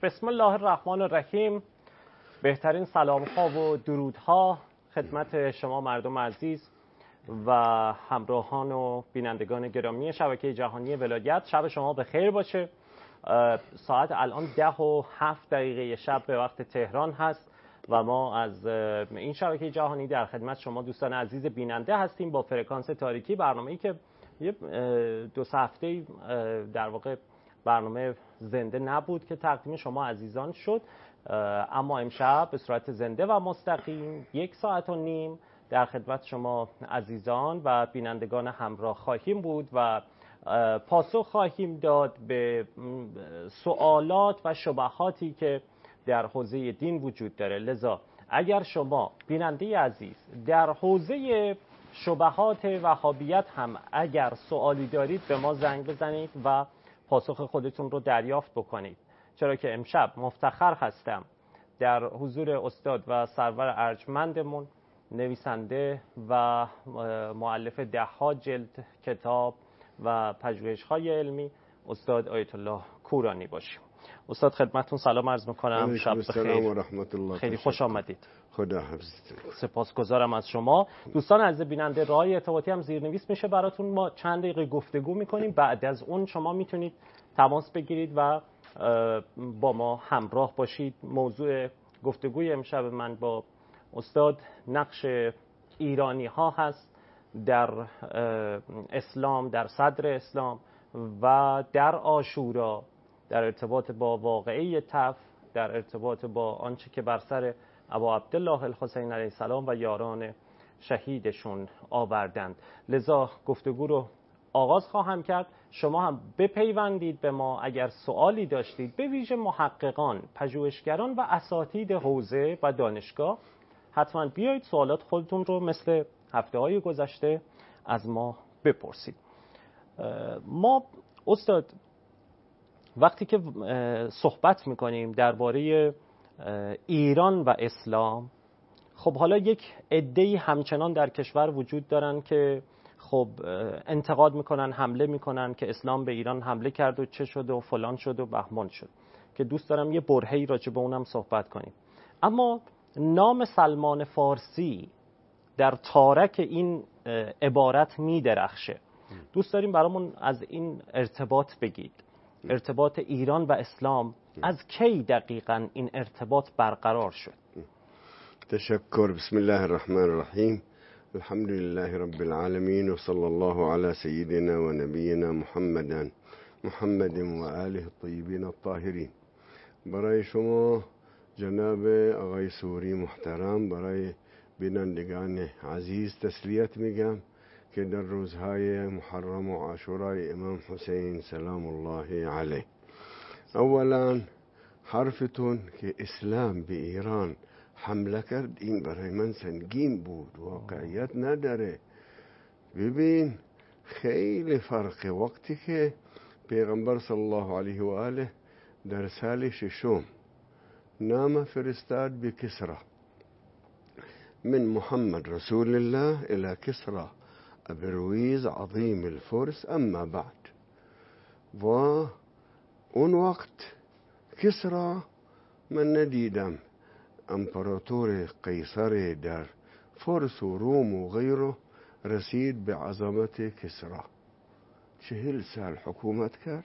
بسم الله الرحمن الرحیم. بهترین سلام ها و درود ها خدمت شما مردم عزیز و همراهان و بینندگان گرامی شبکه جهانی ولایت. شب شما به خیر باشه. ساعت الان 10:07 شب به وقت تهران هست و ما از این شبکه جهانی در خدمت شما دوستان عزیز بیننده هستیم با فرکانس تاریکی، برنامه‌ای که یه 2 هفته در واقع برنامه زنده نبود که تقدیم شما عزیزان شد، اما امشب به صورت زنده و مستقیم 1.5 ساعت در خدمت شما عزیزان و بینندگان همراه خواهیم بود و پاسخ خواهیم داد به سوالات و شبهاتی که در حوزه دین وجود داره. لذا اگر شما بیننده عزیز در حوزه شبهات وهابیت هم اگر سوالی دارید به ما زنگ بزنید و پاسخ خودتون رو دریافت بکنید، چرا که امشب مفتخر هستم در حضور استاد و سرور ارجمندمون، نویسنده و مؤلف 10 جلد کتاب و پژوهش‌های علمی، استاد آیت الله کورانی باشیم. استاد خدمتتون سلام عرض می‌کنم. شب بخیر. سلام و رحمت الله. خیلی خوش آمدید. خدا حفظتون. سپاسگزارم از شما. دوستان عزیز بیننده، راه ارتباطی هم زیرنویس میشه براتون. ما چند دقیقه گفتگو می‌کنیم، بعد از اون شما میتونید تماس بگیرید و با ما همراه باشید. موضوع گفتگوی امشب من با استاد نقش ایرانی ها هست در اسلام، در صدر اسلام و در عاشورا، در ارتباط با واقعه تف، در ارتباط با آنچه که بر سر ابا عبدالله الحسین علیه السلام و یاران شهیدشون آوردند. لذا گفتگو رو آغاز خواهم کرد. شما هم بپیوندید به ما اگر سوالی داشتید، به ویژه محققان، پژوهشگران و اساتید حوزه و دانشگاه. حتما بیایید سوالات خودتون رو مثل هفته‌های گذشته از ما بپرسید. ما استاد وقتی که صحبت میکنیم درباره ایران و اسلام، خب حالا یک عده‌ای همچنان در کشور وجود دارن که خب انتقاد میکنن، حمله میکنن که اسلام به ایران حمله کرد و چه شد و فلان شد و بهمان شد، که دوست دارم یه برهه‌ای راجع به اونم صحبت کنیم. اما نام سلمان فارسی در تارک این عبارت میدرخشه. دوست داریم برامون از این ارتباط بگید. ارتباط ایران و اسلام از کی دقیقاً این ارتباط برقرار شد؟ تشکر. بسم الله الرحمن الرحیم. الحمد لله رب العالمین و صلی الله علی سیدنا و نبینا محمد و آله الطیبین الطاهرین. برای شما جناب آقای سوری محترم، برای بینندگان عزیز تسلیت میگم که در روزهای محرم و عاشورای امام حسین سلام الله علیه. اولا حرفتون که اسلام به ایران حمله کرد، این برای من سنگین بود، واقعیت نداره. ببین خیلی فرق وقتی که پیغمبر صلی الله علیه و آله در سال 6 نام فرستاد به کسرا، من محمد رسول الله الى کسرا ابرویز عظیم الفرس اما بعد. و اون وقت کسرا من ندیدم امپراتور قیصر در فرس و روم و غیره رسید به عظمت کسرا. 40 سال حکومت کرد،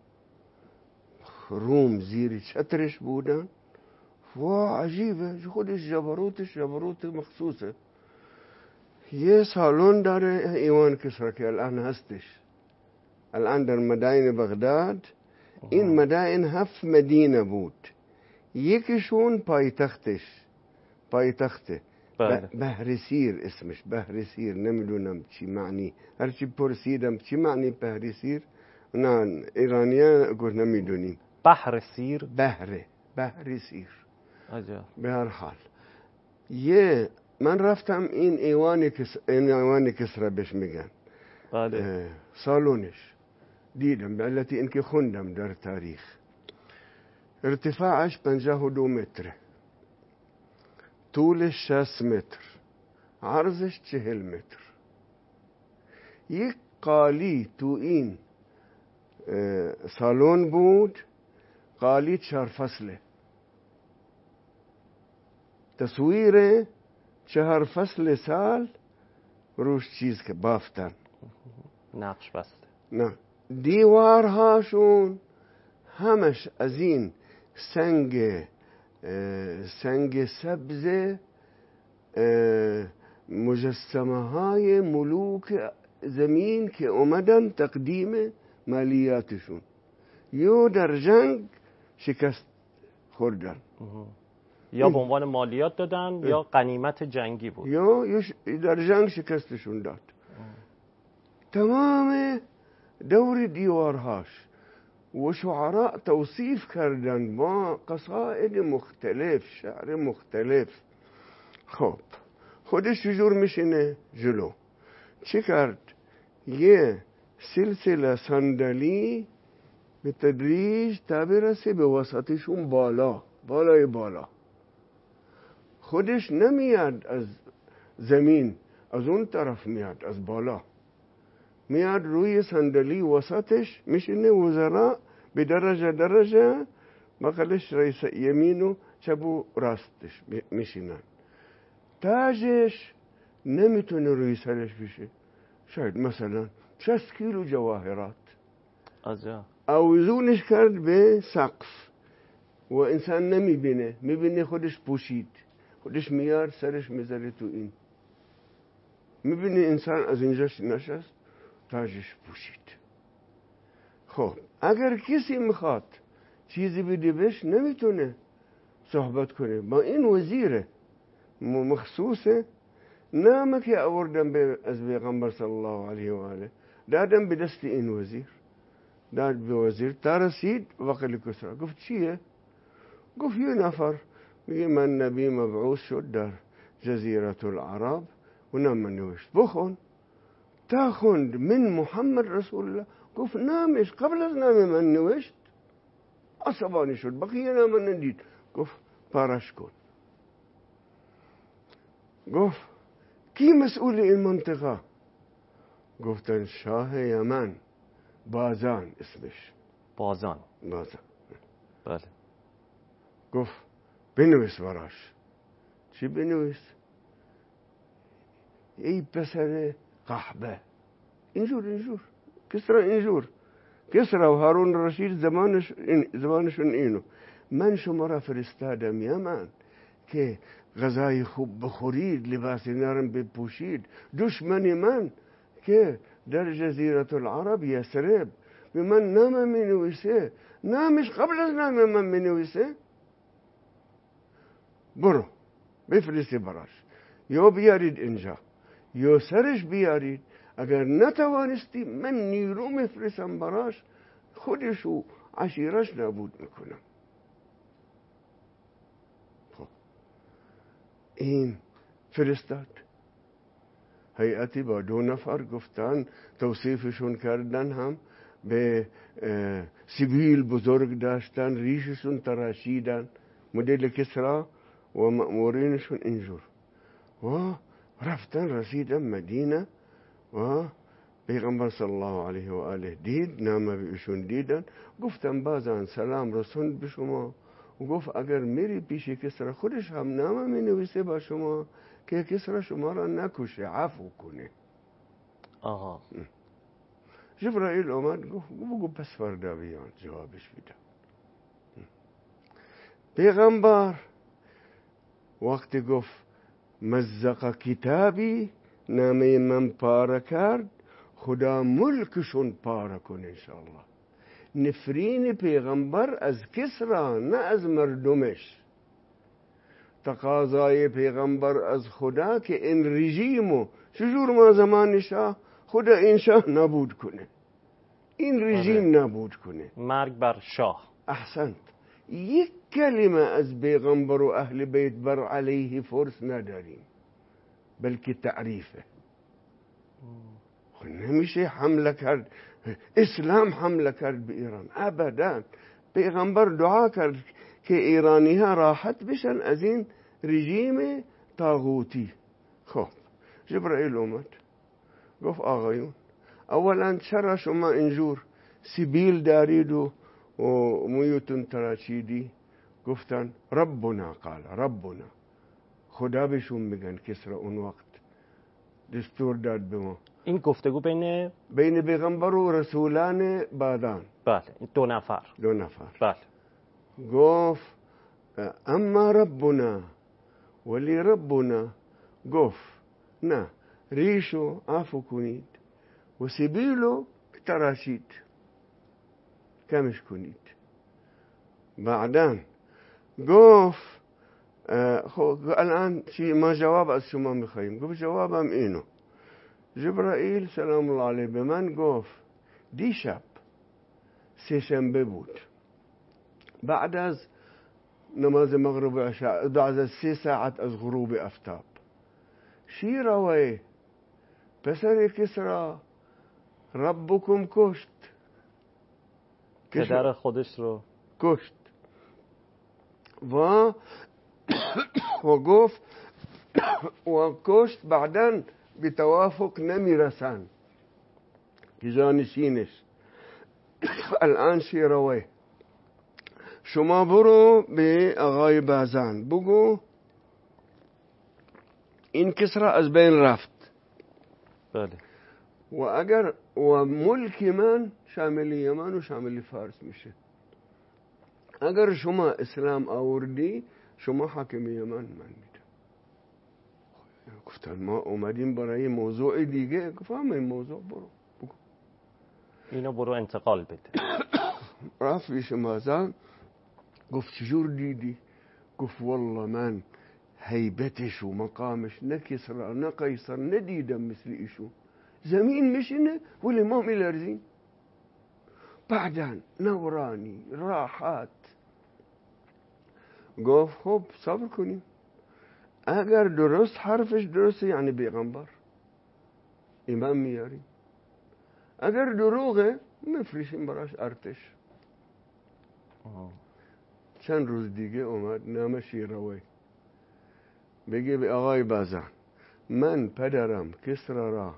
روم زیر چترش بودن و عجیبه، خودش جبروت مخصوصه. یه سالن داره ایوان کسرا که الان هستش، الان در مدائن بغداد. این مدائن 7 مدینه بود، یکیشون پایتخته بهرسیر اسمش، بهرسیر. نمیدونم چی معنی، هرچی پرسیدم چی معنی بهرسیر، نه ایرانیان گفت نمیدونیم. بهرسیر، بهرسیر. عجب. به هر حال من رفتم این ایوان کسرا بهش میگن. بله. سالونش دیدم، به علتی اینکه خوندم در تاریخ. ارتفاعش 52 متر، طولش 60 متر، عرضش 40 متر. یک قالی تو این سالن بود، قالی 4 فصله، تصویر 4 فصل سال روش چیز که بافتن، نقش بسته. نه دیوارهاشون همش از این سنگ سبز مجسمه های ملوک زمین که اومدن تقدیم مالیاتشون، یا در جنگ شکست خوردن، یا به عنوان مالیات دادن یا غنیمت جنگی بود، یا در جنگ شکستشون داد. تمام دور دیوارهاش و شعراء توصیف کردن با قصائد مختلف، شعر مختلف. خب خودش چجور میشینه جلو؟ چی کرد؟ یه سلسله صندلی به تدریج تا برسه به وسطشون بالای بالا. خودش نمیاد از زمین، از اون طرف میاد، از بالا میاد روی صندلی وسطش میشینه. وزراء به درجه بغلش رئیس یمین و چپ و راستش میشینن. تاجش نمیتونه روی سرش بشه، شاید مثلا 60 کیلو جواهرات آویزونش کرد به سقف و انسان نمیبینه، میبینه خودش پوشید، خودش میاد سرش میذاره تو این، میبینه انسان از اینجاش نشست، تاجش پوشید. خب اگر کسی میخواد چیزی بده بهش نمیتونه صحبت کنه با این وزیره مخصوصه. نامه که آوردم از پیغمبر صلی الله علیه و آله دادم به دست این وزیر، داد به وزیر تا رسید وقل کسرا. گفت چیه؟ گفت یه نفر میگه من نبی مبعوث شد در جزیره العرب و نام نوشت، بخون. تا خوند من محمد رسول الله. گفت نامش قبل از نام من نوشت، عصبانی شد، بقیه نام ندید. گفت پارش کن. گفت کی مسئول این منطقه؟ گفتن شاه یمن، بازان اسمش. بازان. بله. گفت بنویس براش. چی بنویس؟ ای پسر قحبه، اینجور کسرا و هارون رشید زمانشون اینو. من شما را فرستادم یمن که غذای خوب بخورید، لباس نرم بپوشید. دشمن من که در جزیره العرب یثرب به من نام می نویسه، نامش قبل از نام من می نویسه. برو بفرستی براش، یا بیارید اینجا یا سرش بیارید. اگر نتوانستی من نیرو میفرستم براش، خودش و عشیرش نابود میکنم. خب این فرستاد. هیئتی با 2 نفر گفتن، توصیفشون کردن، هم به سیبیل بزرگ داشتن، ریششون تراشیدن، مدل کسرا و مأمورینشون اینجور. و رفتن رسیدن مدینه و پیغمبر صلی الله علیه و آله دید، نامه به ایشون دیدن. گفتم بازان سلام رسوند به شما. و گفت اگر میری پیش کسرا خودش هم نامه می نویسه با شما که کسرا شما را نکشه، عفو کنه. آها. جبرائیل اومد گفت بگو پس فردا بیان جوابش بیدن. پیغمبر وقتی گفت مزق کتابی، نامه من پاره کرد، خدا ملکشون پاره کنه انشاءالله. نفرین پیغمبر از کسرا نه از مردمش. تقاضای پیغمبر از خدا که این رژیمو چجور ما زمان شاه خدا این شاه نابود کنه، این رژیم نابود کنه. مرگ بر شاه. احسنت. یک کلمه از پیغمبر و اهل بیت بر علیه فرس نداریم، بلکه تعریفه. نمیشه حمله کرد، اسلام حمله کرد به ایران ابدا. پیغمبر دعا کرد که ایرانی ها راحت بشن از این رژیم طاغوتی. خب جبرائیل اومد گفت آقایون، اولا چرا شما اینجور سیبیل دارید و وميوتن تراشيدي گفتن ربنا قال ربنا خدا بهشون میگن کسرا اون وقت دستور داد به ما. این گفتگو بین پیغمبر و رسولان بعدان. بله دو نفر. بله. گفت اما ربنا ولی ربنا گفت نه ریشو عفو کنید و سبیلو تراشید کمش کنید. بعدان گفت خب الان چی ما جواب از شما میخواییم؟ گفت جوابم اینو. جبرائیل سلام الله علیه به من گفت دیشب سه‌شنبه بود بعد از نماز مغرب و عشاء بعد از 3 ساعت از غروب آفتاب شیروی پسر کسرا ربکم کشت پدر خودش رو کشت و گفت و کشت بعداً به توافق نمیرسن که جانشینش. الان شیروی شما برو به آقای بازان بگو این کسرا از بین رفت. بله. و اگر و ملک من شامل یمن و شامل فارس میشه. اگر شما اسلام آوردی شما حاکم یمن من میدم. گفتن ما اومدیم برای موضوع دیگه. گفتم این موضوع برو بگو اینو برو انتقال بده. رفت پیش بازان گفت چجور دیدی؟ گفت والله من هیبتش و مقامش نه کسرا نه قیصر ندیدم مثل ایشون. زمین میشینه ولی ما میلرزیم. بعداً نورانی راحت. گفت خب صبر کنیم اگر درست حرفش درسته یعنی پیغمبر امام میاریم، اگر دروغه میفرشیم براش ارتش. چند روز دیگه اومد نام شیروی بگه به آقای بازان من پدرم کسرا را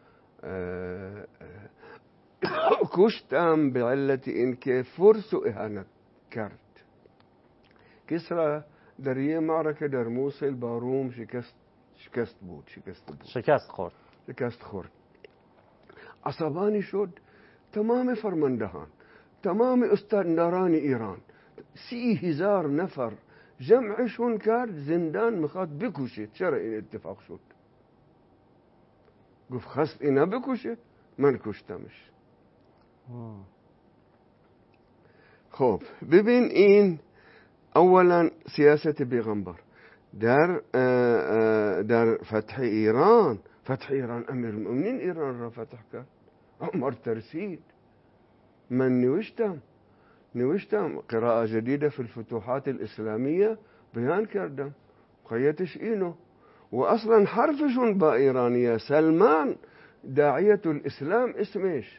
کشتم به علت اینکه فرس و اهانت کرد. کسرا در یه معرکه در موصل با روم شکست خورد. عصبانی شد. تمام فرماندهان تمام استانداران ایران 30,000 نفر جمعشون کرد زندان میخواد بکشه. چرا این اتفاق شد؟ گفت خواست اینا بکشه من کشتمش. خب ببین این اولا سیاست پیغمبر در فتح ایران امیر المؤمنین ایران را فتح کرد. عمر ترسید. من نوشتم قراءة جديدة في الفتوحات الإسلامية بيان کردم قيتش اینو و اصلا حرفشون با ایرانیه. سلمان داعیة الاسلام اسمش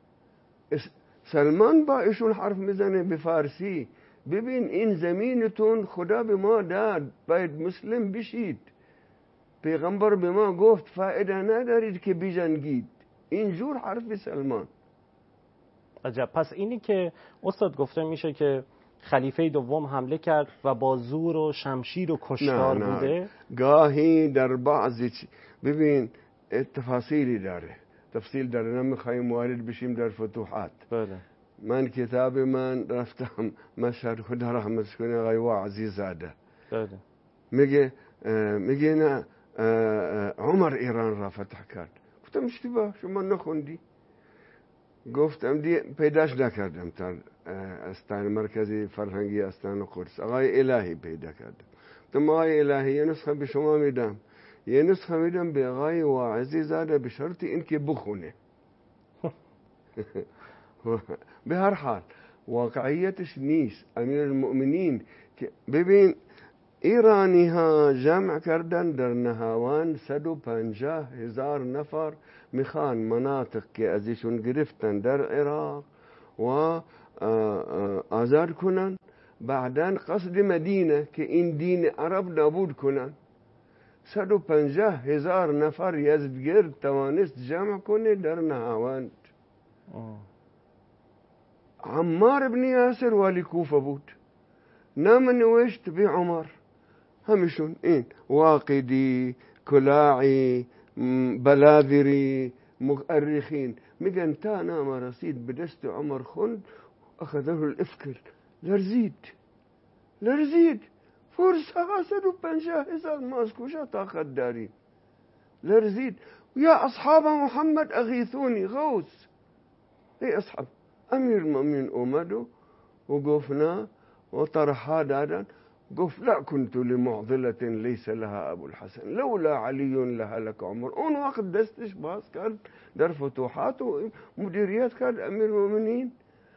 سلمان با ایشون حرف میزنه به فارسی. ببین این زمینتون خدا به ما داد باید مسلم بشید. پیغمبر به ما گفت فایده ندارید که بجنگید. اینجور حرف سلمان. عجب. پس اینی که استاد گفته میشه که خلیفه دوم حمله کرد و با زور و شمشیر و کشتار بوده؟ گاهی در بعضی ببین تفاصیلی داره، تفصیل داره، نمیخوایم وارد بشیم در فتوحات. بله. من کتاب من رفتم مشهد خدا رحمتش کنه آقای واعظی زاده. بله. میگه نه عمر ایران را فتح کرد. گفتم اشتباه شما نخوندی. گفتم پیداش نکردم تا استان مرکزی فرهنگی استان قدس آقای الهی پیدا کردم. گفتم آقای الهی یه نسخه به شما میدم، یه نسخه میدم به آقای واعظی زاده به شرط اینکه بخونه. به هر حال واقعیتش نیست. امیر المؤمنین که ببین ایرانی ها جمع کردن در نهاوند 150,000 نفر میخوان مناطق که ازشون گرفتن در عراق و آزاد کنن، بعداً قصد مدینه که این دین عرب نابود کنن. 150,000 نفر یزدگرد توانست جمع کنه در نهاوند. عمار بن ياسر والي كوفة بود نام نوشت بعمر همشون این واقدي كلاعي بلاذري مؤرخين میگن تا نام رسید بدست عمر خند اخذه الافكر لرزید فرصة 150,000 ماسكوشة طاقت داري لرزید يا أصحاب محمد أغيثوني غوث اي أصحاب أمير المؤمنين أمدوا وقفنا وطرحا دادا قف لا كنت لمعضلة ليس لها أبو الحسن لولا علي لهلك عمر اون وقت دستش باز كان در فتوحات ومديريات كان أمير المؤمنين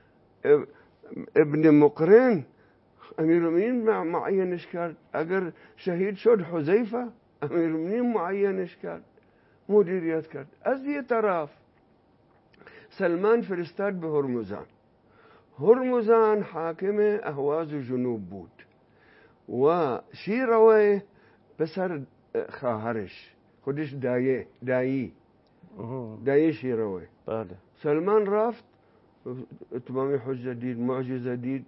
ابن مقرن أمير المؤمنين معين إشكال أجر شهيد شد حذيفة أمير المؤمنين معين إشكال مديريات كان أزي طرف سلمان فرستاد هرمزان حاكمة أهواز جنوب بود وشيروي بسر خاهرش خودش دایی شيروي بله. سلمان رفت اتمامی حجه دید معجزه دید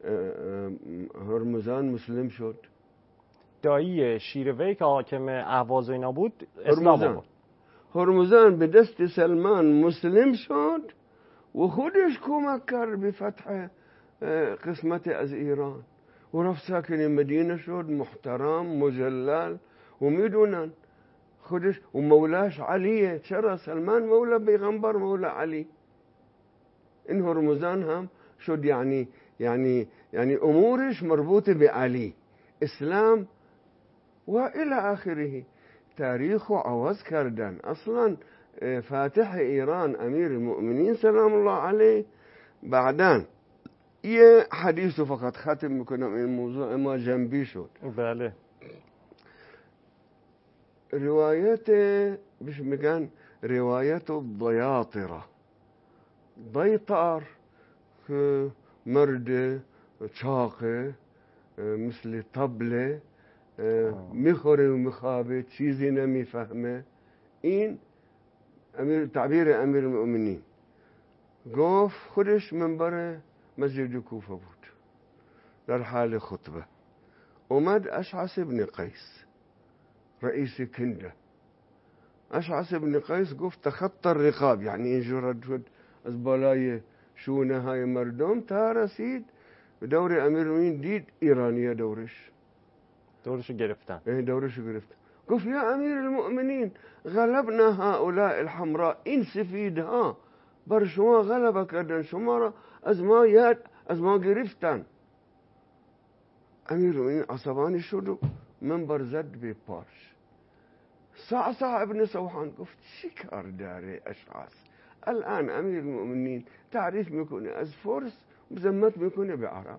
هرمزان مسلم شد دایی شیروی که حاکم اهواز و اینا بود اسلام آورد هرمزان به دست سلمان مسلم شد و خودش کمک کرد به فتح قسمت از ایران و رفت ساکن مدینه شد محترم مجلل و میدونن خودش و مولاش علیه چرا سلمان مولا پیغمبر مولا علی این هرمزان هم شد يعني امورش مربوطه بعلي اسلام والى اخره تاريخ عوض كردن اصلا فاتح ایران امیر المؤمنین سلام الله علیه بعدان یه حدیثو فقط ختم میکنم این موضوع اما جنبی شد بله روايات بش میگن روايات الضياطرة ضيطار مرد چاقه مثل طبله میخوره و میخوابه چیزی نمیفهمه این تعبیر امیر المؤمنین گفت خودش منبر مسجد کوفه بود در حال خطبه اومد اشعث بن قیس رئیس کنده اشعث بن قیس گفت تخطى الرقاب يعني اینجا رد شد از بالای شونه های مردم تا رسید به دور امیر المؤمنین دید ایرانیه دورشو گرفتن گفت یا امیر المؤمنین غلبنا هؤلاء الحمراء این سفیدها بر شما غلبه کردن شما را از ما گرفتن امیر المؤمنین عصبانی شد و منبر زد به پاش صعصع ابن سوحان گفت چی کار داره اشعث الان امیر المؤمنین تعریف میکنه از فرس مذمت میکنه به عرب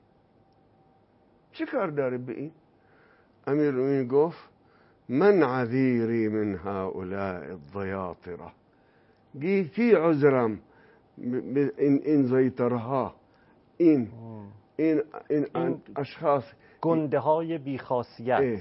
چی کار داره به این امیر المؤمنین گفت من عذیری من هؤلاء الضیاطره کی عذرم این زیطرها این اشخاص گنده های بیخاصیت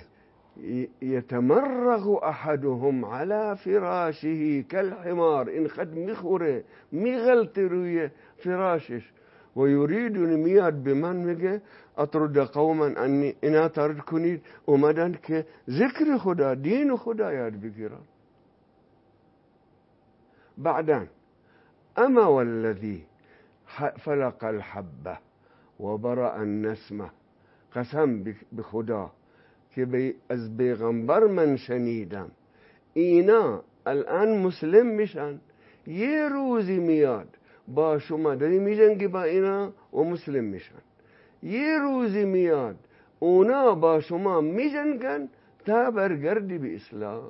يتمرغ أحدهم على فراشه كالحمار إن خد مخوره مغلط روی فراشش ويريد نمياد بمن مگه أطرد قوما أني إنا ترد کنید اومدن که ذکر خدا دین خدا یاد بگیرن بعدان أما والذي فلق الحبة وبرأ النسمة قسم بخدا که از پیغمبر من شنیدم اینا الان مسلم میشن یه روزی میاد با شما داری میجنگی با اینا و مسلم میشن یه روزی میاد اونا با شما میجنگن تا برگردی به اسلام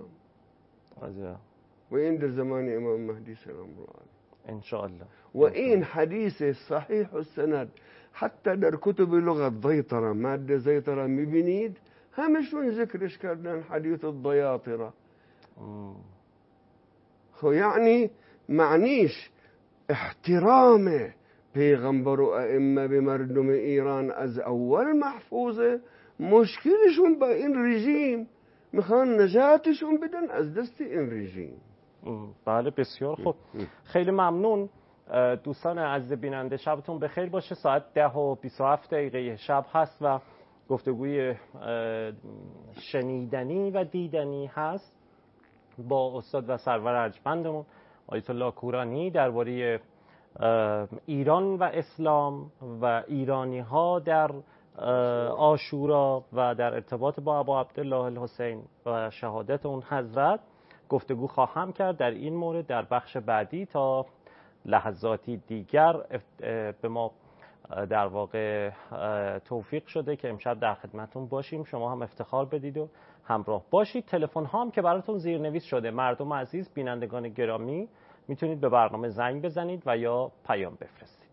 و این در زمان امام مهدی سلام الله علیه انشاءالله و این حدیث صحیح السند حتی در کتب لغت زیطره ماده زیطره میبینید همشون ذکرش کردن حدیث الضیاطره خو یعنی معنیش احترام پیغمبر و ائمه به مردم ایران از اول محفوظه مشکلشون با این رژیم میخوان نجاتشون بدن از دست این رژیم بله بسیار خوب خیلی ممنون دوستان عزیز بیننده شبتون بخیر باشه. ساعت 10:27 شب هست و گفتگوی شنیدنی و دیدنی هست با استاد و سرور ارجمندمون آیت الله کورانی درباره ایران و اسلام و ایرانی ها در عاشورا و در ارتباط با ابا عبدالله الحسین و شهادت اون حضرت گفتگو خواهم کرد در این مورد در بخش بعدی. تا لحظاتی دیگر به ما در واقع توفیق شده که امشب در خدمتون باشیم. شما هم افتخار بدید و همراه باشید. تلفن ها هم که براتون زیرنویس شده. مردم عزیز، بینندگان گرامی، میتونید به برنامه زنگ بزنید و یا پیام بفرستید.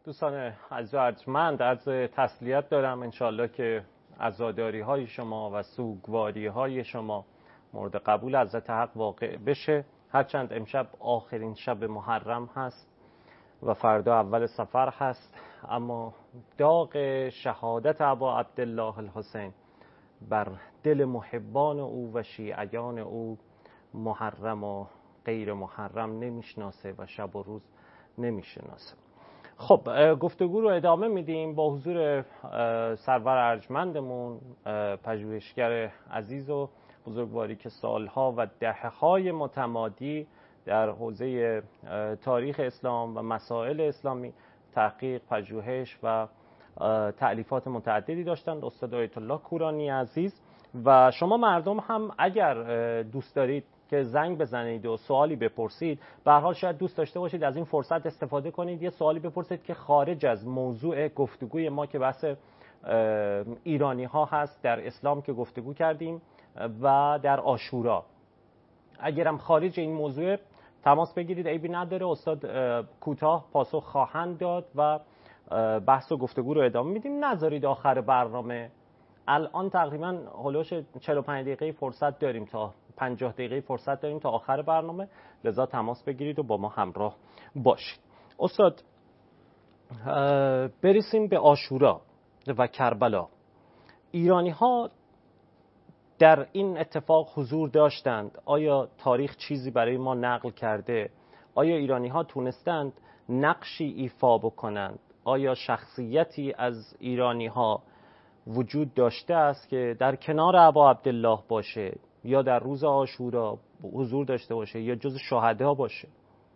دوستان عزیز و ارجمند، عرض تسلیت دارم. انشالله که عزاداری های شما و سوگواری های شما مورد قبول حضرت حق واقع بشه. هرچند امشب آخرین شب محرم هست و فردا اول سفر هست، اما داغ شهادت ابا عبدالله الحسین بر دل محبان او و شیعیان او محرم و غیر محرم نمیشناسه و شب و روز نمیشناسه. خب گفتگو رو ادامه میدیم با حضور سرور ارجمندمون، پژوهشگر عزیز و بزرگواری که سالها و دهه‌های متمادی در حوزه تاریخ اسلام و مسائل اسلامی تحقیق، پژوهش و تألیفات متعددی داشتند، استاد آیت الله کورانی عزیز. و شما مردم هم اگر دوست دارید که زنگ بزنید و سوالی بپرسید، به هر حال شاید دوست داشته باشید از این فرصت استفاده کنید، یه سوالی بپرسید که خارج از موضوع گفتگوی ما که بحث ایرانی ها هست در اسلام که گفتگو کردیم و در عاشورا. اگرم خارج این موضوع تماس بگیرید، عیبی نداره، استاد کوتاه پاسخ خواهند داد و بحث و گفتگو رو ادامه میدیم. نذارید آخر برنامه، الان تقریبا هلوش 45 دقیقه فرصت داریم تا 50 دقیقه فرصت داریم تا آخر برنامه، لذا تماس بگیرید و با ما همراه باشید. استاد، برسیم به عاشورا و کربلا. ایرانی ها در این اتفاق حضور داشتند؟ آیا تاریخ چیزی برای ما نقل کرده؟ آیا ایرانی ها تونستند نقشی ایفا بکنند؟ آیا شخصیتی از ایرانی ها وجود داشته است که در کنار ابا عبدالله باشه یا در روز عاشورا حضور داشته باشه یا جز شهدا باشه؟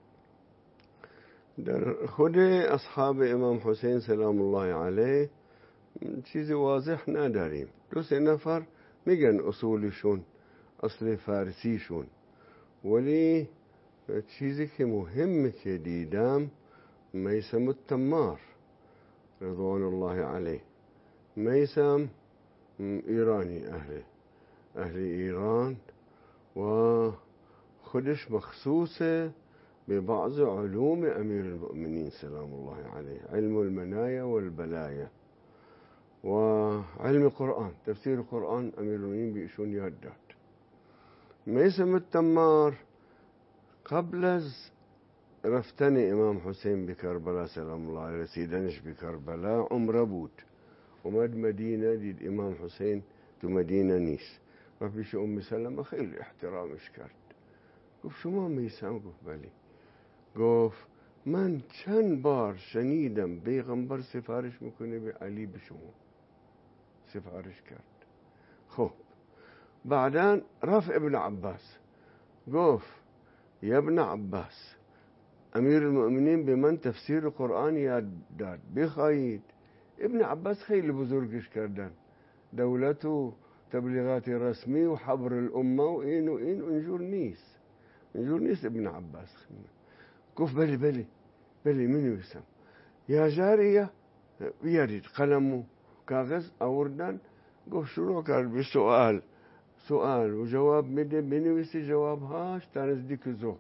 در خود اصحاب امام حسین سلام الله علیه چیزی واضح نداریم. 2-3 نفر میگن اصولشون، اصل فارسیشون، ولی چیزی که مهمه که دیدم میثم التمار رضوان الله علیه. میثم ایرانی، اهل ایران، و خودش مخصوصه ببعض علوم امیر المؤمنین سلام الله علیه، علم المنایا والبلایا و علم قرآن، تفسیر قرآن امیر المؤمنین بیشون یاد داد. میثم التمار قبل از رفتن امام حسین به کربلا سلام الله علیه، رسیدنش به کربلا، عمره بود. اومد مدینه، دید امام حسین تو مدینه نیست و پیش ام سلمه خیلی احترامش کرد. گفت شما میثم؟ گفت بله. گفت من چند بار شنیدم پیغمبر سفارش میکنه به علی، به شما سفارش کرد. خب بعداً رفع ابن عباس، گفت یا ابن عباس، امیر المؤمنین به من تفسیر قرآن یاد داد، بخواهید. ابن عباس خیلی بزرگش کردن، دولت و تبلیغات رسمی و حبر الامه و این و این، اینجور نیست ابن عباس. گفت بله منویسم. یا جاریه بیارید قلم و کاغذ آوردن. گفت شروع کرد به سؤال و جواب میده، بنویسی جوابهاش تا نزدیک ظهر.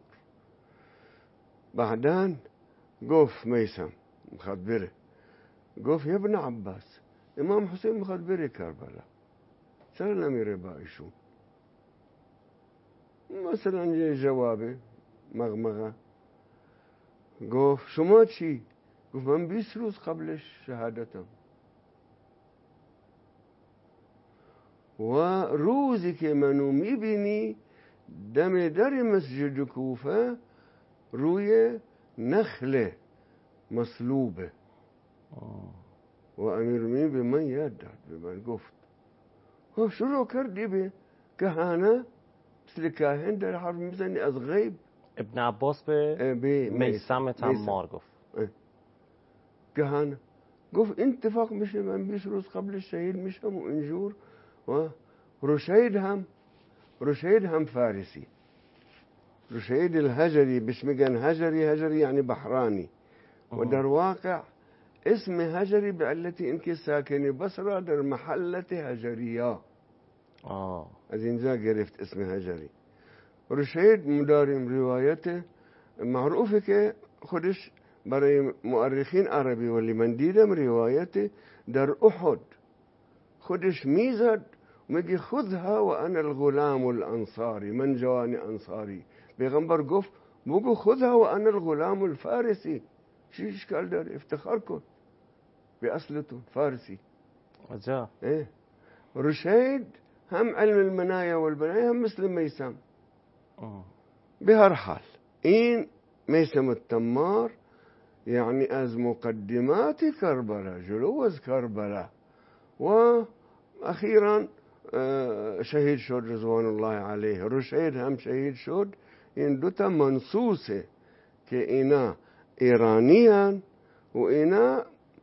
بعداً گفت میثم میخواد بره، گفت یا ابن عباس، امام حسین میخواد بره کربلا، چرا نمیره با ایشون؟ مثلا یه جواب مغمغه. گفت شما چی؟ گفت من 20 روز قبلش شهادتم، و روزی که منو میبینی دم در مسجد کوفه روی نخل مصلوبه. و امیر المؤمنین به من یاد داد، به من گفت شروع کردی به کهانه، مثل کاهن در حرف میزنی از غیب. ابن عباس به میثم تمار گفت کهانه. گفت اتفاق میشه من 20 روز قبل شهید میشم و اینجور. و رشید هم فارسی، رشید الهجری، بش میگن هجری یعنی بحرانی، و در واقع اسم هجری به علتی اینکه ساکن بصره در محلت هجریه، از اینجا گرفت اسم هجری. رشید مدارم روایت معروفه که خودش برای مؤرخین عربی ولی من دیدم روایت در احد خودش میزد میگه خذها و انا الغلام الانصاری، من جوان انصاری. پیغمبر گفت بگو خذها و انا الغلام الفارسی، چی اشکال داره؟ افتخار کن به اصلتون فارسی. عجب. رشید هم علم المنایا والبنایا هم مثل میسم. به هر حال این میسم التمار يعني از مقدمات كربلاء، جلوز كربلاء، وأخيرا شهيد شد رضوان الله عليه. رشید هم شهید شد. این دوتا منصوصه که اینا ایرانیان و اینا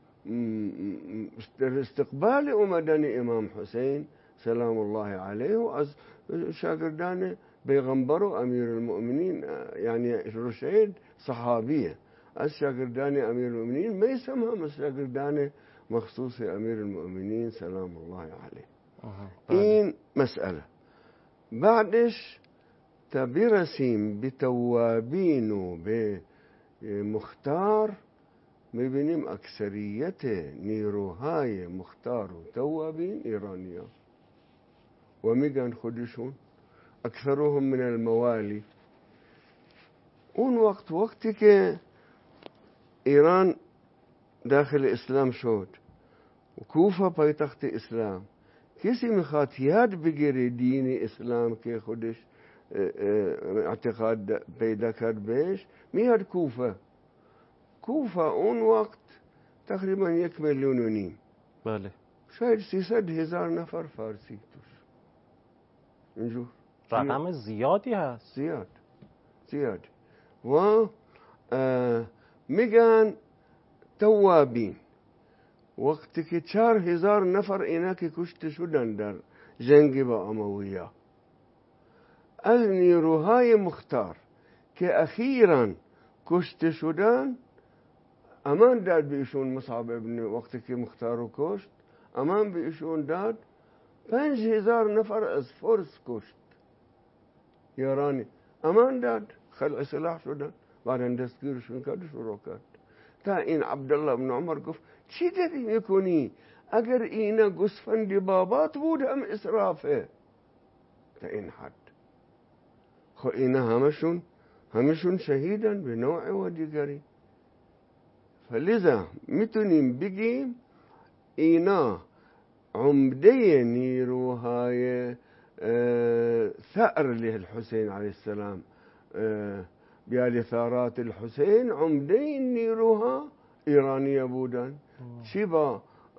استقبال اومدن امام حسین سلام الله علیه و از شاگردان پیغمبر و امیر المؤمنین. یعنی رشید صحابیه، از شاگردان امیر المؤمنین. میسم هم از شاگردان مخصوص امیر المؤمنین سلام الله علیه. این مسئله. بعدش تا برسیم به توابین و به مختار، میبینیم اکثریت نیروهای مختار و توابین ایرانیان و میگن خودشون اکثرهم من الموالی. اون وقتی که ایران داخل اسلام شد و کوفه پایتخت اسلام، کسی میخواد یاد بگیره دین اسلام که خودش اعتقاد پیدا کرد بهش، میاد کوفه. اون وقت تقریبا 1.5 میلیون. بله. شاید 300,000 نفر فارسی توش. اینجور رقم زیادی هست. زیاد. و میگن توابین. وقتی که 4,000 نفر اینا که کشته شدن در جنگ با امویه، از نیروهای مختار که اخیراً کشته شدن، امان داد به ایشون مصعب ابن، وقتی که مختار رو کشت امان به ایشون داد. 5,000 نفر از فرس کشت یارانی، امان داد، خلع سلاح شدن. بعدن دستگیرشون کرد، شروع کرد. تا این عبدالله بن عمر گفت چی داری میکنی؟ اگر اینا گوسفند بابات بود هم اسرافه. تا این حد. خب اینا همشون شهیدن به نوع و دیگری. فلذا میتونیم بگیم اینا عمده نیروهای ثأر للحسین علیه السلام، بیال ثارات الحسین، عمده این نیروها ایرانیه بودن. چی با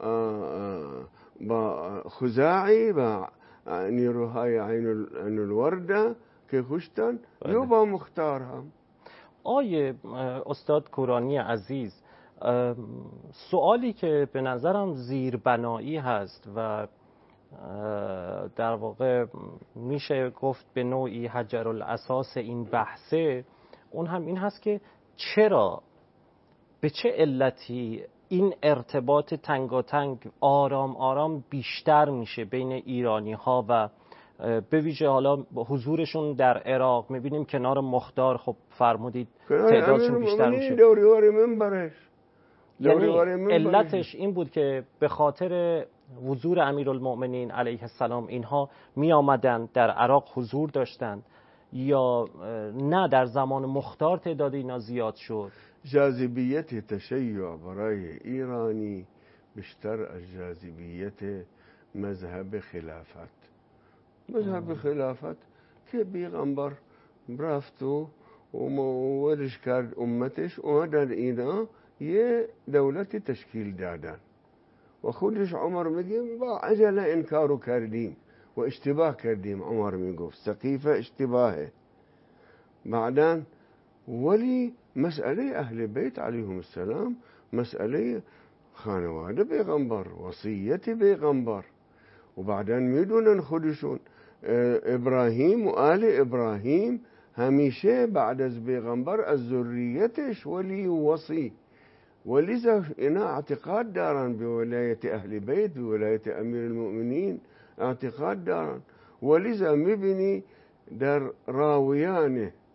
خزاعی، با نیروهای عین الورده که کشتن، یا با مختار هم. استاد کورانی عزیز، سوالی که به نظرم زیربنایی هست و در واقع میشه گفت به نوعی حجر الاساس این بحثه، اون هم این هست که چرا، به چه علتی این ارتباط تنگاتنگ آرام آرام بیشتر میشه بین ایرانی ها و به ویژه حالا حضورشون در عراق؟ میبینیم کنار مختار، خب فرمودید تعدادشون بیشتر میشه. دوریوار منبرش، یعنی علتش این بود که به خاطر حضور امیرالمؤمنین علیه السلام اینها می آمدن در عراق حضور داشتند، یا نه در زمان مختار تعداد اینا زیاد شد؟ جاذبیت تشیع برای ایرانی بیشتر از جاذبیت مذهب خلافت. مذهب خلافت که پیغمبر رفت و ورش کرد امتش، اومدن اینا یه دولت تشکیل دادن و خودش عمر میگه با عجله انکارو کردیم و اشتباه کردیم. عمر میگفت سقیفه اشتباهه. بعدن ولی مسئله اهل بیت علیهم السلام مسئله خانواده پیغمبر، وصیت پیغمبر، و بعدن میدونن خودشون ابراهیم و آل ابراهیم همیشه بعد از پیغمبر از ذریتش ولی وصی، ولذا اینا اعتقاد دارن به ولایت اهل بیت، به ولایت امیر المؤمنین اعتقاد دارن. ولذا میبینی در راویان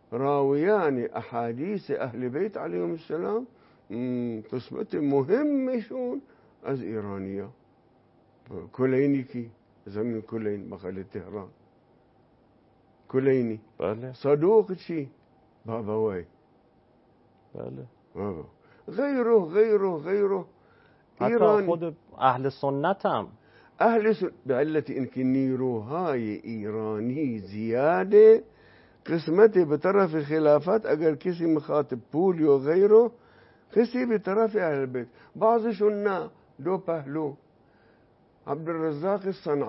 راویان احادیث اهل بیت علیهم السلام قسمت مهمشون از ایرانیا. کلینی کی زمین کلین مقاله تهران، کلینی. بله. صدوق چی؟ بابوی. بله. غیره حتی خود اهل سنت هم به علت اینکه نیروهای ایرانی زیاده، قسمت به طرف خلافت اگر کسی مخاطب پول یا غیره، کسی به طرف اهل بیت. بعضشون نه، دو پهلو. عبدالرزاق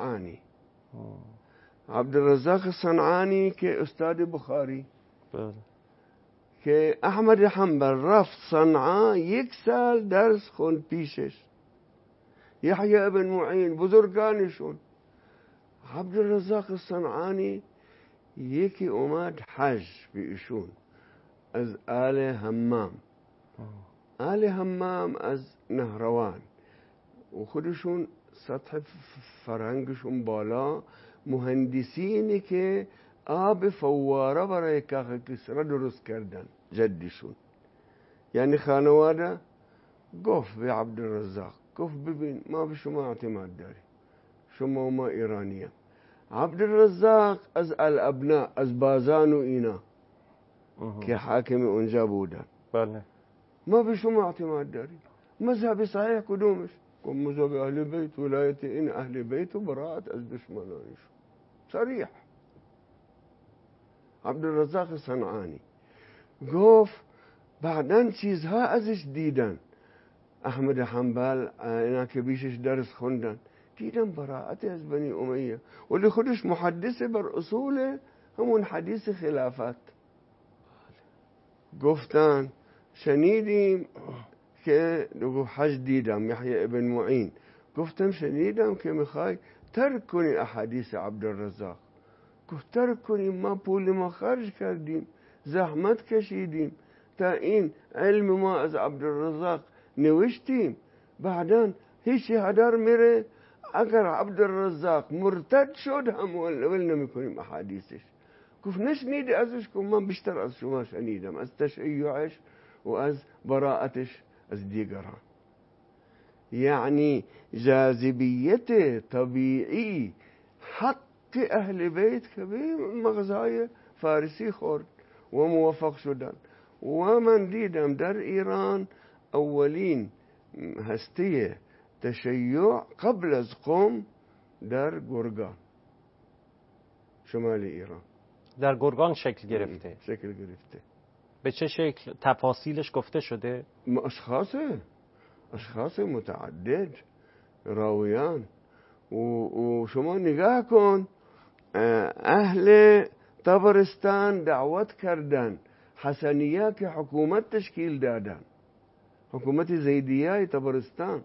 الصنعانی که استاد بخاری، بله. که احمد حنبل رفت صنعا 1 سال درس خوند پیشش، یحیی ابن معین، بزرگانشون. عبدالرزاق الصنعانی یکی اومد حج به ایشون از آل همام. آل همام از نهروان، و خودشون سطح فرهنگشون بالا، مهندسینی که آب فواره برای کاخ کسرا درست کردن جدشون. یعنی خانواده گفت به عبدالرزاق، گفت ببین ما به شما اعتماد داریم، شما و ما ایرانیم. عبدالرزاق از الابناء، از بازان و اینا که حاکم اونجا بودن، بله، ما به شما اعتماد داریم. مذهب صحیح کدومش؟ گفت مذهب اهل بیت، ولایت این اهل بیت و براءت از دشمنانشون. صریح. عبدالرزاق صنعانی گفت بعدن چیزها ازش دیدن. احمد حنبل اینا که بیشش درس خوندن، دیدن براءت از بنی امیه، ولی خودش محدث بر اصول همون حدیث خلافت. گفتن شنیدیم که حج دیدم یحیی ابن معین، گفتم شنیدم که میخوای ترک کنی احادیث عبدالرزاق. گفت ترک کنیم؟ ما پول ما خرج کردیم، زحمت کشیدیم تا این علم ما از عبدالرزاق نوشتیم، بعدن هیچی هدر میره. اگر عبدالرزاق مرتد شد هم ول نمی کنیم احادیثش. گفت نشنیدی ازش؟ گفت من بیشتر از شما شنیدم، از تشیعش و از براءتش از دیگران. یعنی جاذبیت طبیعی حق اهل بیت که به مغزای فارسی خورد و موفق شدن. و من دیدم در ایران اولین هسته تشیع قبل از قم در گرگان، شمال ایران. در گرگان شکل گرفته. به چه شکل؟ تفاصیلش گفته شده؟ اشخاص متعدد، راویان. و شما نگاه کن، اهل طبرستان دعوت کردن، حسنیه که حکومت تشکیل دادن، حکومت زیدیه طبرستان.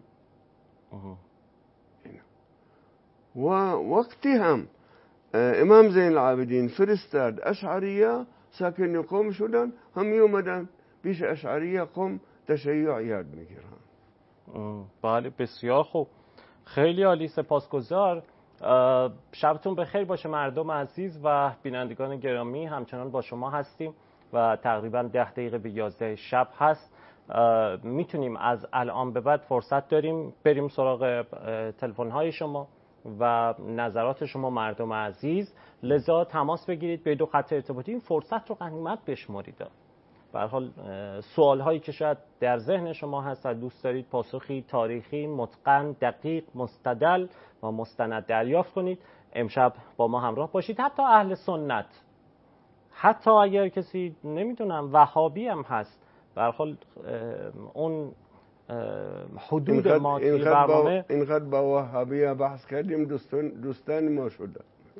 و وقتی هم امام زین العابدین فرستاد اشعریه ساکن قم شدن، هم اومدن پیش اشعریه قم تشیع یاد میگیرن. بله، بسیار خوب، خیلی عالی، سپاسگزار. شبتون بخیر باشه مردم عزیز و بینندگان گرامی. همچنان با شما هستیم و تقریبا 10 دقیقه به 11 شب هست. میتونیم از الان به بعد فرصت داریم بریم سراغ تلفن‌های شما و نظرات شما مردم عزیز، لذا تماس بگیرید به 2 خط ارتباطی. این فرصت رو غنیمت بشمارید. به هر حال سوال‌هایی که شاید در ذهن شما هست و دوست دارید پاسخی تاریخی متقن، دقیق، مستدل و مستند دریافت کنید، امشب با ما همراه باشید. حتی اهل سنت، حتی اگر کسی نمیدونم وهابی هم هست، به هر حال اون حدود ما توی برنامه اینقدر با وهابی بحث کردیم دوستان ما شده.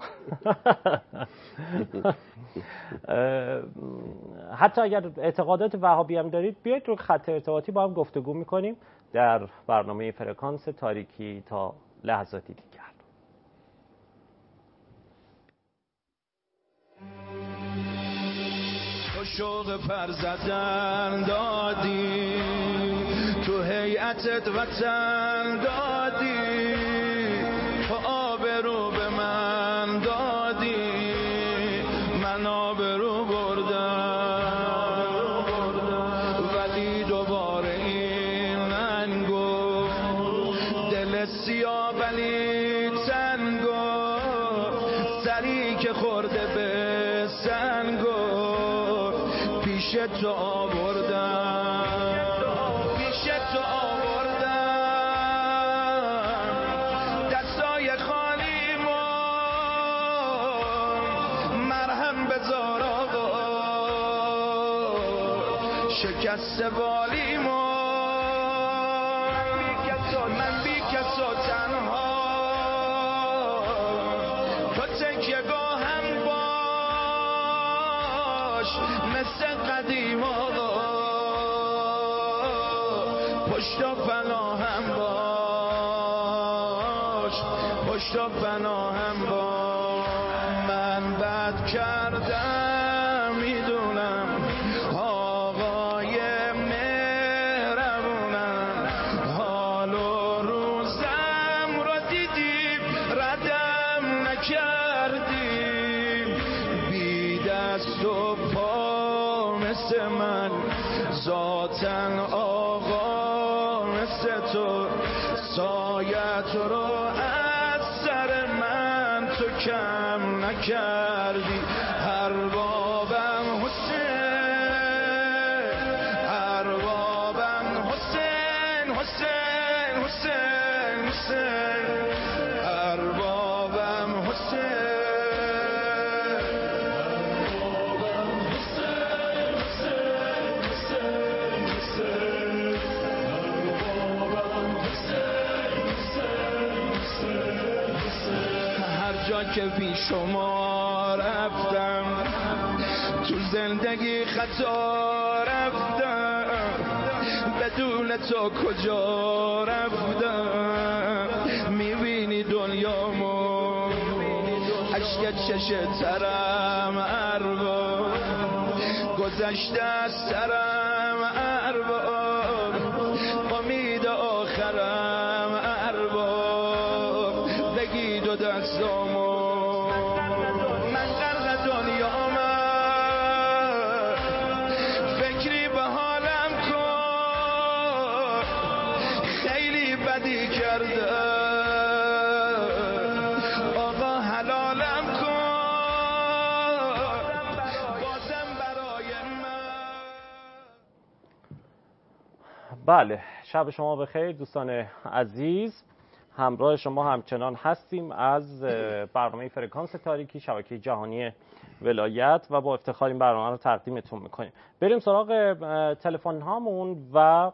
حتی اگر اعتقادات وهابی هم دارید، بیایید رو خط ارتباطی با هم گفتگو میکنیم در برنامه فرکانس تاریکی تا لحظاتی دیگر. تو شوق پر زدن دادی، تو هیئتت وطن دادی، تو آبرو به من دادی، من آبرو بردم. سیاه ولی تنگو سری که خورده به سنگو پیش تو آوردم پیش تو آوردم دستای خالی ما مرهم بذار آقا شکست والی ما من بی کس و تنها تو تکیه گاهم باش مثل قدیم آقا پشت و پناهم باش پشت و پناهم باش من بد کردم میدونم آقای مهربونم حال و روزم رو دیدیم ردم نکردیم بی دست و پا مثل من ذاتن آقا مثل تو سایت رو از سر من تو کم نکردی اربابم حسین اربابم حسین حسین حسین حسین اربابم حسین هر جا که بی شما رفتم تو زندگی خطا رفتم بدون تو کجا رفتم میبینی دنیامو عشق چش ترم ارباب گذشته از سرم ارباب امید آخرم ارباب بگی دو دستامو من غرق دنیام فکری به حالم کن خیلی بدی کرده آقا حلالم کن بازم برای من. بله، شب شما بخیر دوستان عزیز. همراه شما همچنان هستیم از برنامه فرکانس تاریکی شبکه جهانی ولایت و با افتخار این برنامه رو تقدیمتون میکنیم. بریم سراغ تلفن هامون و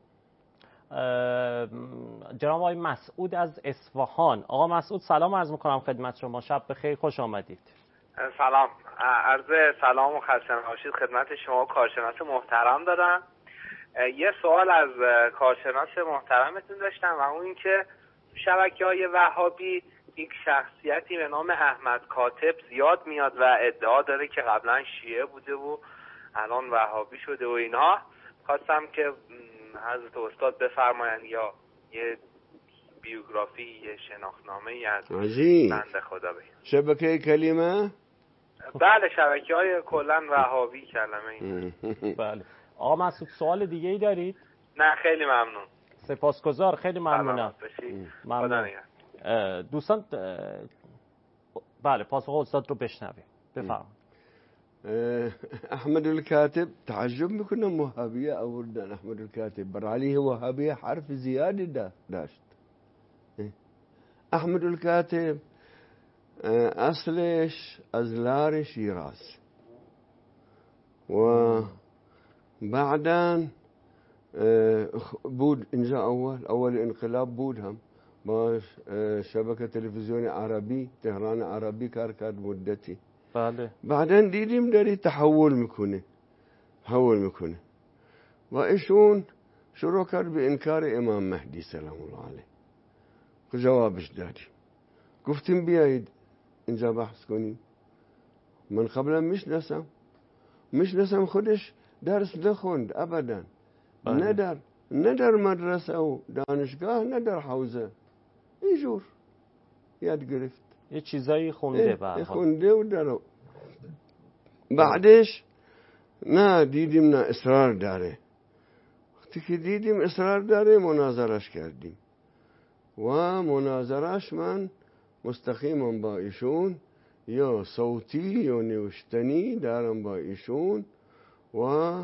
جناب آقای مسعود از اصفهان. آقا مسعود سلام عرض میکنم خدمت شما، شب بخیر، خوش آمدید. سلام، عرض سلام و خسته نباشید خدمت شما کارشناس محترم دارم. یه سوال از کارشناس محترمتون داشتم و اون این که شبکه‌های وهابی یک شخصیتی به نام احمد کاتب زیاد میاد و ادعا داره که قبلا شیعه بوده و الان وهابی شده و اینها. خواستم که حضرت استاد بفرمایند یا یه بیوگرافی، یه شناختنامه‌ای از بنده خدا بگید. شبکه کلمه؟ بله، شبکه‌های کلاً وهابی کلمه. بله. آقا مسعود سوال دیگه ای دارید؟ نه خیلی ممنون. سپاسگزار، خیلی ممنونم. ممنون. دوستان بله پاسخ استاد رو بشنویم. بفرمایید. احمد الكاتب تعجب میکنم وهابیه آوردن. احمد الكاتب بر علیه وهابیه حرف زیادی داشت. احمد الكاتب اصلش از لار شیراز و بعداً بود اینجا اول انقلاب بود هم با شبکه تلویزیون عربی تهران عربی کار کرد مدتی. بله. بعداً دیدیم داری تحول میکنه و ایشون شروع کرد به انکار امام مهدی سلام الله علیه. جوابش دادیم، گفتیم بیایید اینجا بحث کنیم. من قبلا میشناسم خودش درس نخوند ابدا. نه در مدرسه و دانشگاه نه در حوزه، اینجور یاد گرفت، یه چیزایی خونده خونده و در بعدش نه دیدیم نه اصرار داره. وقتی که دیدیم اصرار داره مناظرش کردیم. و مناظرش من مستقیما با ایشون یا صوتی یا نوشتنی دارم با ایشون و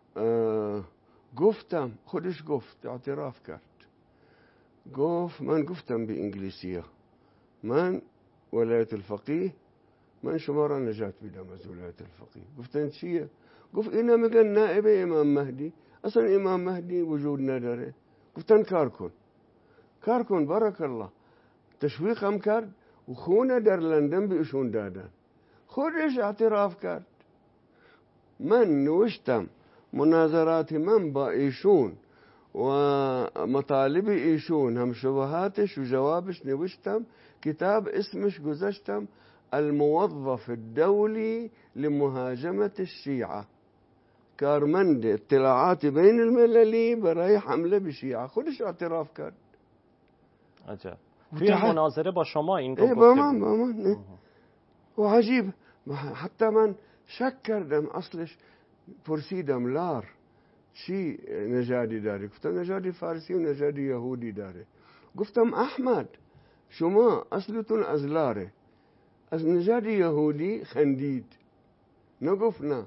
گفتم، خودش گفت، اعتراف کرد، گفت من گفتم به انگلیسی من ولایت الفقیه، من شما را نجات میدم از ولایت الفقیه. گفتن چیه؟ گفت اینا میگن نائب امام مهدی، اصلا امام مهدی وجود نداره. گفتن کار کن بارک الله. تشویق هم کرد و خونه در لندن به ایشون دادن. خودش اعتراف کرد. من نوشتم مناظرات من با ایشون و مطالب ایشون هم شبهاتش و جوابش نوشتم، کتاب اسمش گذاشتم الموظف الدولي لمهاجمة الشيعة، کارمند اطلاعات بین المللی برای حمله به شیعه. خودش اعتراف کرد. عجب. توی مناظره با شما این رو با من و عجیب، حتی من شک کردم، اصلش پرسیدم لار چی نژادی داری؟ گفتم نژادی فارسی و نژادی یهودی داره. گفتم احمد شما اصلتون از لاره، از نژاد یهودی خندید، نگفت نه،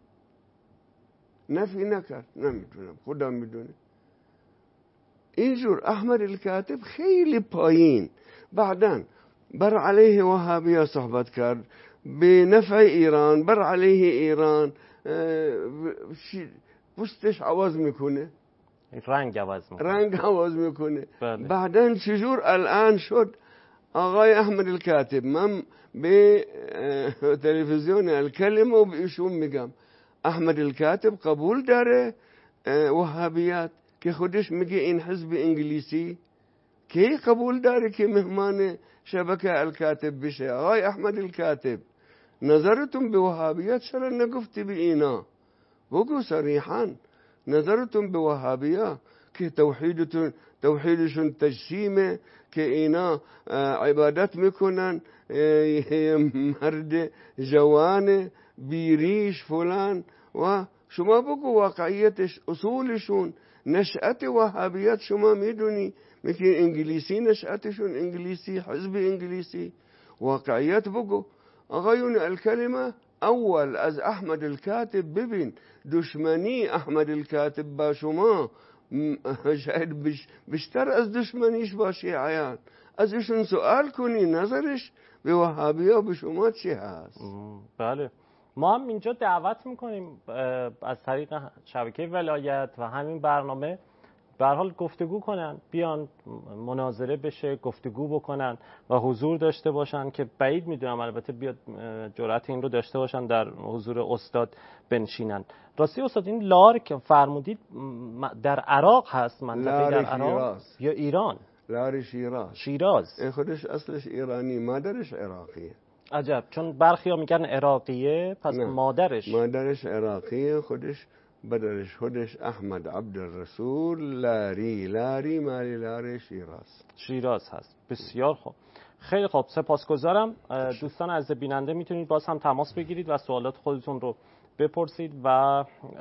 نفی نکرد، نمیدونم خدا میدونه. اینجور احمد الکاتب خیلی پایین بعدن بر علیه وهابیه صحبت کرد، به نفع ایران، بر علیه ایران، پشتش عوض میکنه، رنگ عوض میکنه. بله. بعدن چجور الان شد آقای احمد الکاتب، من به تلویزیون الکلمه و به ایشون میگم احمد الکاتب قبول داره وهابیات که خودش میگه این حزب انگلیسی، کی قبول داره که مهمان شبکه الکاتب بشه؟ آقای احمد الکاتب نظرتون به وهابیات چرا نگفتی به اینا؟ بگو صریحا نظرتون به وهابیات که توحیدشون تجسیمه، که اینا عبادت میکنن مرد جوان بیریش فلان، و شما بگو واقعیتش، اصولشون، نشأت وهابیت شما میدونی، میگه انگلیسی نشأتشون انگلیسی، حزب انگلیسی، واقعیت بگو. آقایون الکلمه اول از احمد الکاتب ببین دشمنی احمد الکاتب با شما شاید بیشتر از دشمنیش با شیعیان. ازشون سوال کنی نظرش به وهابیه به شما چی هست؟ بله، ما هم اینجا دعوت میکنیم از طریق شبکه ولایت و همین برنامه به هر حال گفتگو کنن، بیان مناظره بشه، گفتگو بکنن و حضور داشته باشن، که بعید میدونم البته بیاد جرأت این رو داشته باشن در حضور استاد بنشینن. راستی استاد این لار که فرمودید در عراق هست، منطقه در عراق یا ایران؟ لار شیراز. این خودش اصلش ایرانی، مادرش عراقیه. عجب، چون برخیا میگن عراقیه، پس مادرش عراقیه، خودش احمد عبدالرسول لاری مالی لاری شیراز هست. بسیار خوب، خیلی خوب، سپاسگزارم. دوستان عزیز بیننده میتونید باز هم تماس بگیرید و سوالات خودتون رو بپرسید و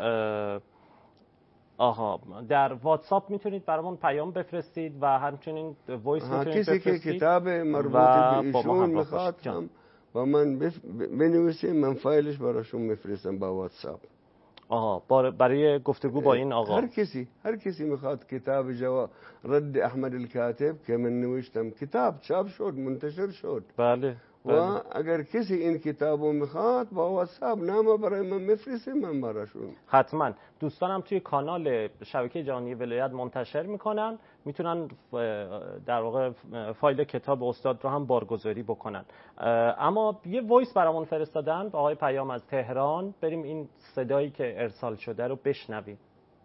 در واتساپ میتونید برامون پیام بفرستید و همچنین وایس میتونید بفرستید. کسی که کتاب مربوط به ایشون میخواد هم با من بنویسید، من فایلش براشون میفرستم با واتساپ. برای گفتگو با این آقا. هر کسی میخواد کتاب رد احمد الکاتب که من نوشتم، کتاب چاپ شد، منتشر شد. بله. و اگر کسی این کتابو میخواد با واتساپ نامه برای من میفرسته، من براشون. حتما دوستانم توی کانال شبکه جهانی ولایت منتشر میکنن، میتونن در واقع فایل کتاب استاد رو هم بارگذاری بکنن. اما یه وایس برامون فرستادن آقای پیام از تهران، بریم این صدایی که ارسال شده رو بشنویم.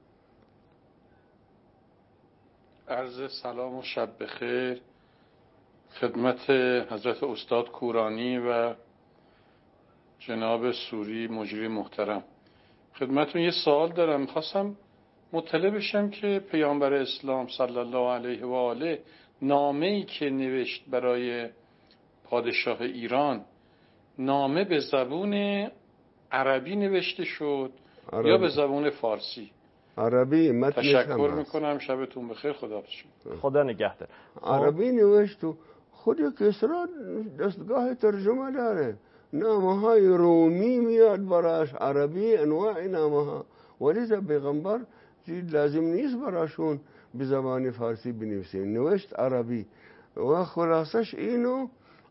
عرض سلام و شب بخیر خدمت حضرت استاد کورانی و جناب سوری مجری محترم. خدمتون یه سوال دارم، خواستم مطلع بشم که پیامبر اسلام صلی الله علیه و آله نامه‌ای که نوشت برای پادشاه ایران، نامه به زبون عربی نوشته شد یا به زبون فارسی؟ عربی متنش هم تشکر هست. میکنم. شبتون بخیر. خدا خدا نگهدار. عربی نوشت و خود کسرا دستگاه ترجمه داره، نامه های رومی میاد براش، عربی انواع نامه ها، ولی پیغمبر لازم نیست براشون به زبان فارسی بنویسین، نوشت عربی. و خلاصش اینو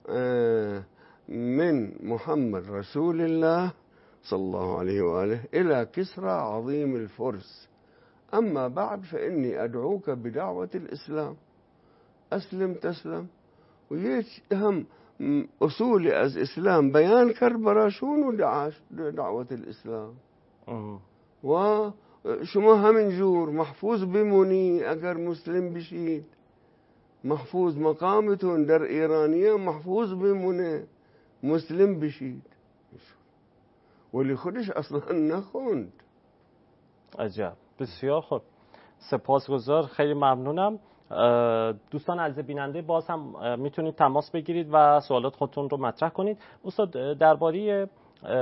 من محمد رسول الله صلى الله عليه وآله إلى كسرى عظيم الفرس، أما بعد فإني أدعوك بدعوة الإسلام أسلم تسلم. ويش هم أصول از اسلام بیان کرد براشون و دعوت الاسلام. و شما همین جور محفوظ بمونی، اگر مسلم بشید محفوظ مقامتون در ایرانیه محفوظ بمونه، مسلم بشید. ولی خودش اصلا نخوند. عجب، بسیار خوب، سپاسگزار، خیلی ممنونم. دوستان عزیز بیننده باز هم میتونید تماس بگیرید و سوالات خودتون رو مطرح کنید. استاد درباره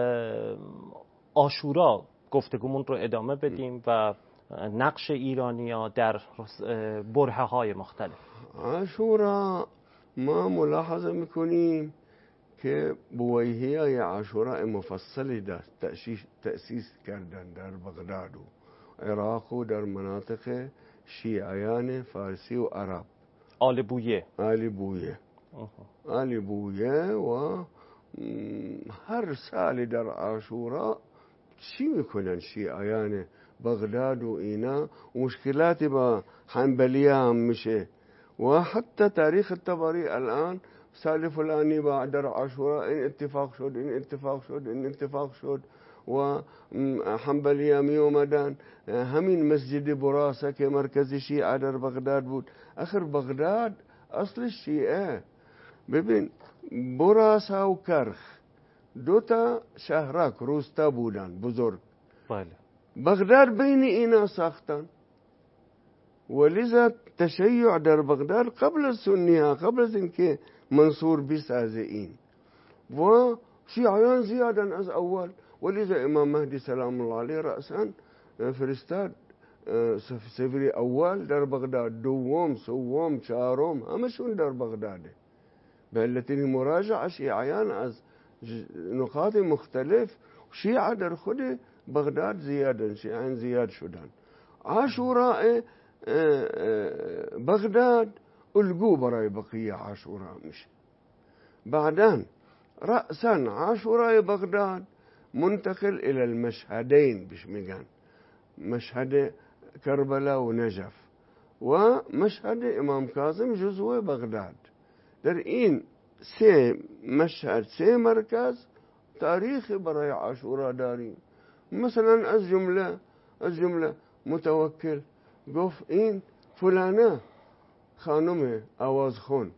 عاشورا گفتگومون رو ادامه بدیم و نقش ایرانی‌ها در برهه‌های مختلف. عاشورا ما ملاحظه میکنیم که بویهیه عاشورا مفصلی تأسیس کردن در بغداد و عراق و در مناطق شیعیان فارسی و عرب. آل بویه و هر سال در عاشورا چی میکنن شیعیان بغداد و اینا، مشکلات با حنبلیه هم میشه. و حتی تاریخ الطبری الان سال فلانی بعد در عاشورا این اتفاق شد و حنبلیه می اومدن. همین مسجد براسه که مرکز شیعه در بغداد بود، آخر بغداد اصل شیعه. ببین براسه و کرخ دوتا شهرک روستا بودن بزرگ، بله. بغداد بین اینا ساختن، ولذا تشیع در بغداد قبل از سنیها، قبل از اینکه منصور بسازه این، و شیعیان زیادن از اول. ولذا امام مهدی سلام الله علیه رأسا فرستاد سفری اول در بغداد، دوم سوم چهارم همشون در بغداده، به علت مراجعه شیعیان از نقاط مختلف. شیعه در خود بغداد زیادن، شیعیان زیاد شدن. عاشوراء بغداد الگو برای بقیه عاشورا میشه. بعدن رأسا عاشوراء بغداد منتقل الى المشهدين بش میگن، مشهد کربلا و نجف و مشهد امام کاظم جزو بغداد. در این سه مشهد، سه مرکز تاریخ برای عاشورا داریم. مثلا از جمله متوکل گفت این فلانه خانم آواز خون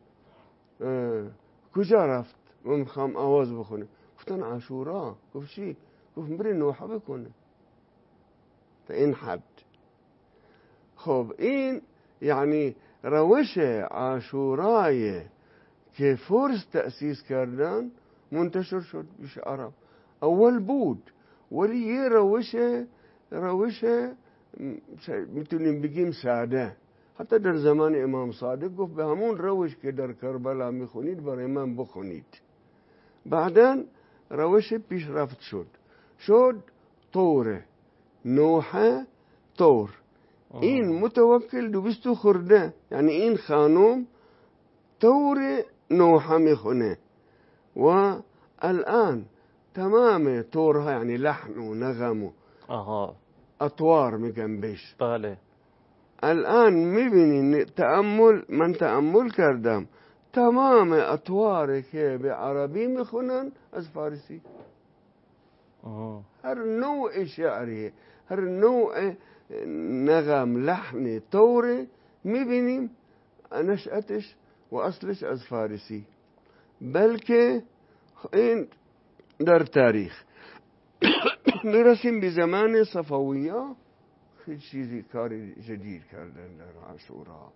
کجا رفت و میخوام آواز بخونه؟ گفتن عاشورا. گفت چی؟ گفت بری نوحه بکنه. تا این حد. خب این یعنی روش عاشورای که فرس تأسیس کردن منتشر شد بیش عرب. اول بود ولی یه روش میتونیم بگیم ساده. حتی در زمان امام صادق گفت به همون روش که در کربلا میخونید برای من بخونید. بعدن روش پیشرفت شد طوره، نوحه، طور. این متوکل 200 خورده، یعنی این خانم طور نوحه میخونه. و الان تمام طورها یعنی لحن و نغم و اطوار میگن بهش. بله. الان میبینین من تأمل کردم تمام اطواری که به عربی میخونن از فارسی. هر نوع شعری، هر نوع نغم، لحن، طور میبینیم نشأتش و اصلش از فارسی. بلکه این در تاریخ میرسیم به زمان صفویه، خیلی چیزی کاری جدید کردن در عاشورا،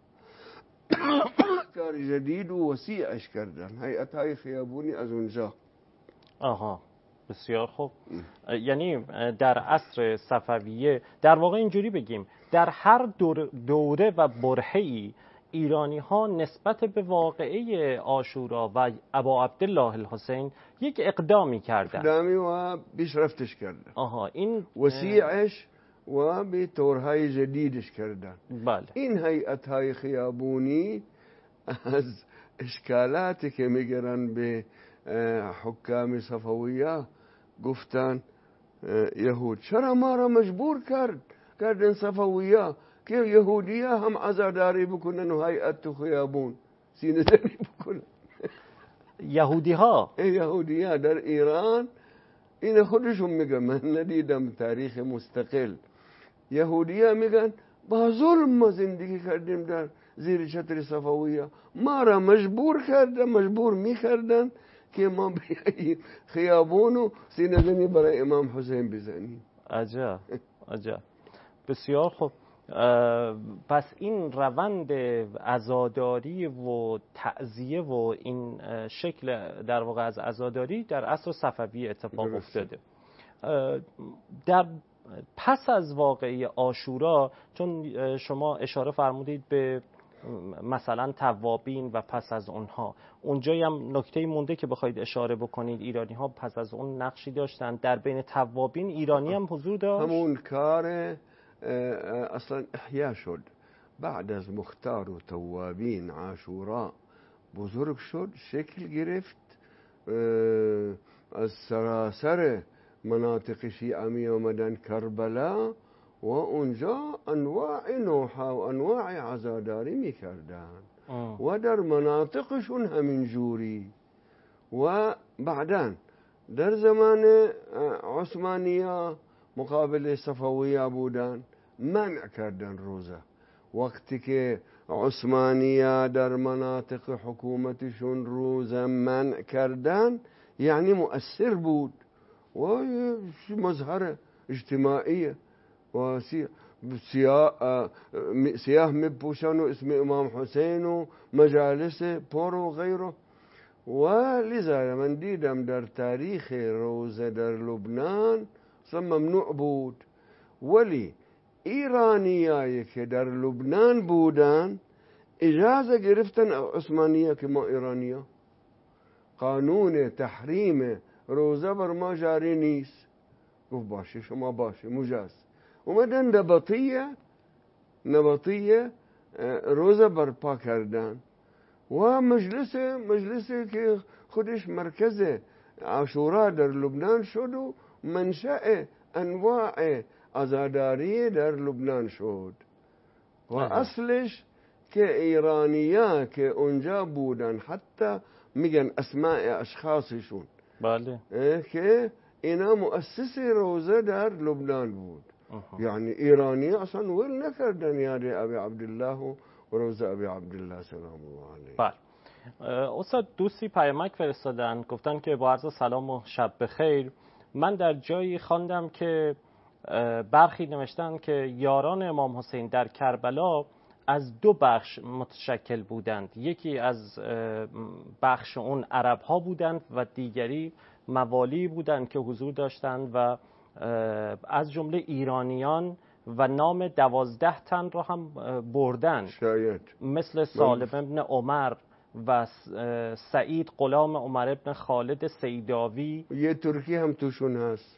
کاری جدید و وسیعش کردن، هیئت‌های خیابونی از اونجا. بسیار خوب. یعنی در عصر صفویه در واقع اینجوری بگیم در هر دوره و برهه‌ای ایرانی ها نسبت به واقعه عاشورا و ابا عبدالله الحسین یک اقدامی کردن، اقدامی و پیشرفتش کردن. این وسیعش و به طورهای جدیدش کردن. بله. این هیئت‌های خیابونی از اشکالاتی که میگرن به حکام صفویه گفتن یهود چرا ما را مجبور کردن صفویه که یهودیه هم عزاداری بکنن و هیئت تو خیابون سینه زنی بکنن. یهودی ها در ایران این خودشون میگن، من ندیدم تاریخ مستقل. یهودیه میگن با ظلم ما زندگی کردیم در زیر چتر صفویه، ما را مجبور میکردن که ما بیاییم خیابون و سینه زنی برای امام حسین بزنیم. عجب. بسیار خوب. پس این روند عزاداری و تعزیه و این شکل در واقع از عزاداری در عصر صفوی اتفاق افتاده. در پس از واقعه عاشورا، چون شما اشاره فرمودید به مثلا توابین و پس از اونجایی هم نکته مونده که بخواید اشاره بکنید ایرانی ها پس از اون نقشی داشتن در بین توابین ایرانی هم حضور داشت. همون کار اصلا احیا شد بعد از مختار و توابین. عاشورا بزرگ شد، شکل گرفت، از سراسر مناطق شیعه می آمدن کربلا و اونجا انواع نوحا و انواع عزاداری می کردن و در مناطقشون همین جوری. و بعداً در زمان عثمانیه مقابل صفویه بودن، منع کردن روزه. وقتی که عثمانیه در مناطق حکومتشون روزه منع کردن یعنی مؤثر بود و مظهر اجتماعی و سیاه میپوشن و اسم امام حسین و مجالس پر و غیره. ولذا من دیدم در تاریخ روزه در لبنان ممنوع بود، ولی ایرانیایی که در لبنان بودن اجازه گرفتن عثمانیه که ما ایرانیه قانون تحریم روزه بر ما جاری نیست. گفت باشه شما باشه مجاز. اومدن نبطیه روزه برپا کردن و مجلسی که خودش مرکز عاشورا در لبنان شد و منشأ انواع عزاداری در لبنان شد و اصلش که ایرانیان که اونجا بودن حتی میگن اسماء اشخاصشون بله که اینا مؤسس روزه در لبنان بود. یعنی ایرانی اصلا ول نکردن یاد ابی عبدالله و روزه ابی عبدالله سلام الله علیه. بله استاد دوستی پیامک فرستادن گفتن که با عرض سلام و شب بخیر، من در جایی خواندم که برخی نوشتن که یاران امام حسین در کربلا از دو بخش متشکل بودند، یکی از بخش اون عرب ها بودند و دیگری موالی بودند که حضور داشتند و از جمله ایرانیان و نام 12 تن را هم بردند شاید مثل سالم ابن عمر و سعید غلام عمر ابن خالد سیداوی. یه ترکی هم توشون هست.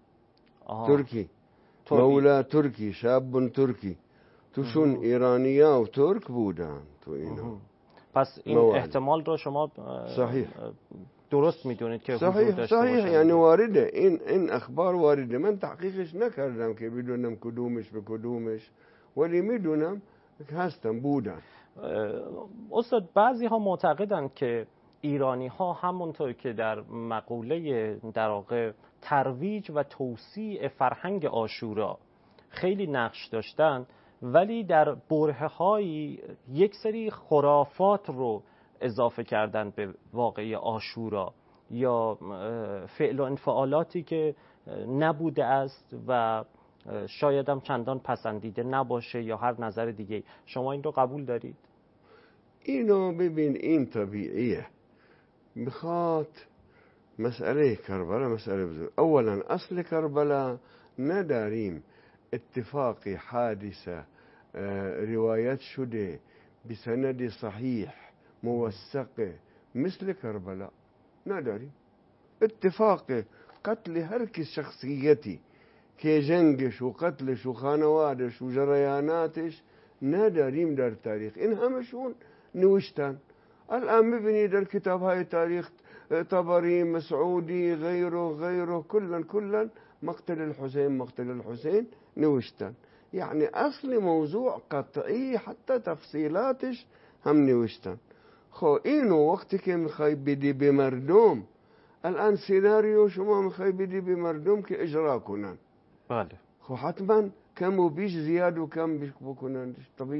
ترکی مولا ترکی، شاب ترکی توشون ایرانیا و ترک بودن تو اینا. پس این احتمال رو شما صحیح درست میدونید که حضور داشته صحیح یعنی وارده، این اخبار وارده. من تحقیقش نکردم که بدونم کدومش به کدومش، ولی میدونم که هستم بودن. استاد بعضی ها معتقدند که ایرانی ها همونطور که در مقوله در واقع ترویج و توسیع فرهنگ عاشورا خیلی نقش داشتن، ولی در برهه های یک سری خرافات رو اضافه کردن به واقعه عاشورا یا فعل و انفعالاتی که نبوده است و شاید هم چندان پسندیده نباشه یا هر نظر دیگه. شما این رو قبول دارید؟ اینو ببین، این طبیعیه، میخواد مسئله کربلا مسئله بزرگ. اولا اصل کربلا نداریم اتفاقی حادثه روایت شده بسند صحیح موثق مثل کربلا نداریم. اتفاق قتل هر کس شخصیتی که جنگش و قتلش و خانوادش و جریاناتش نداریم در تاریخ. این همشون نوشتن. الان میبینی در کتاب های تاریخ طبری، مسعودی، غیره كلا مقتل الحسين نوشتن. يعني اصل موضوع قطعی حتی تفصیلاتش هم نوشتن. خو اینو وقتی که میخوای بدی به مردم، الان سیناریو شما میخوای بدی به مردم که اجرا کنن، بله خو حتما کم و بیش زیاد و کم بیش بکنن.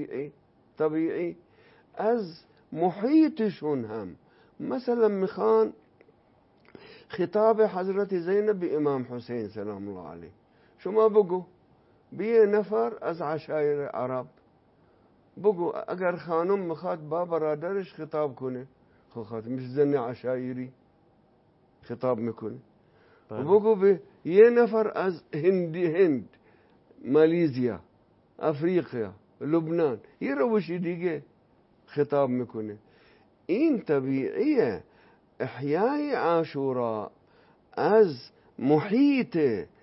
طبیعی از محیطشون هم. مثلا میخوان خطاب حضرت زینب به امام حسین سلام الله علیه، شما بگو به یه نفر از عشایر عرب بگو اگر خانم میخواد با برادرش خطاب کنه، خب مش زن عشایری خطاب میکنه. بگو به یه نفر از هند، ماليزیا، افریقا، لبنان، یه روشی دیگه خطاب میکنه. این طبیعیه. احیای عاشورا از محیط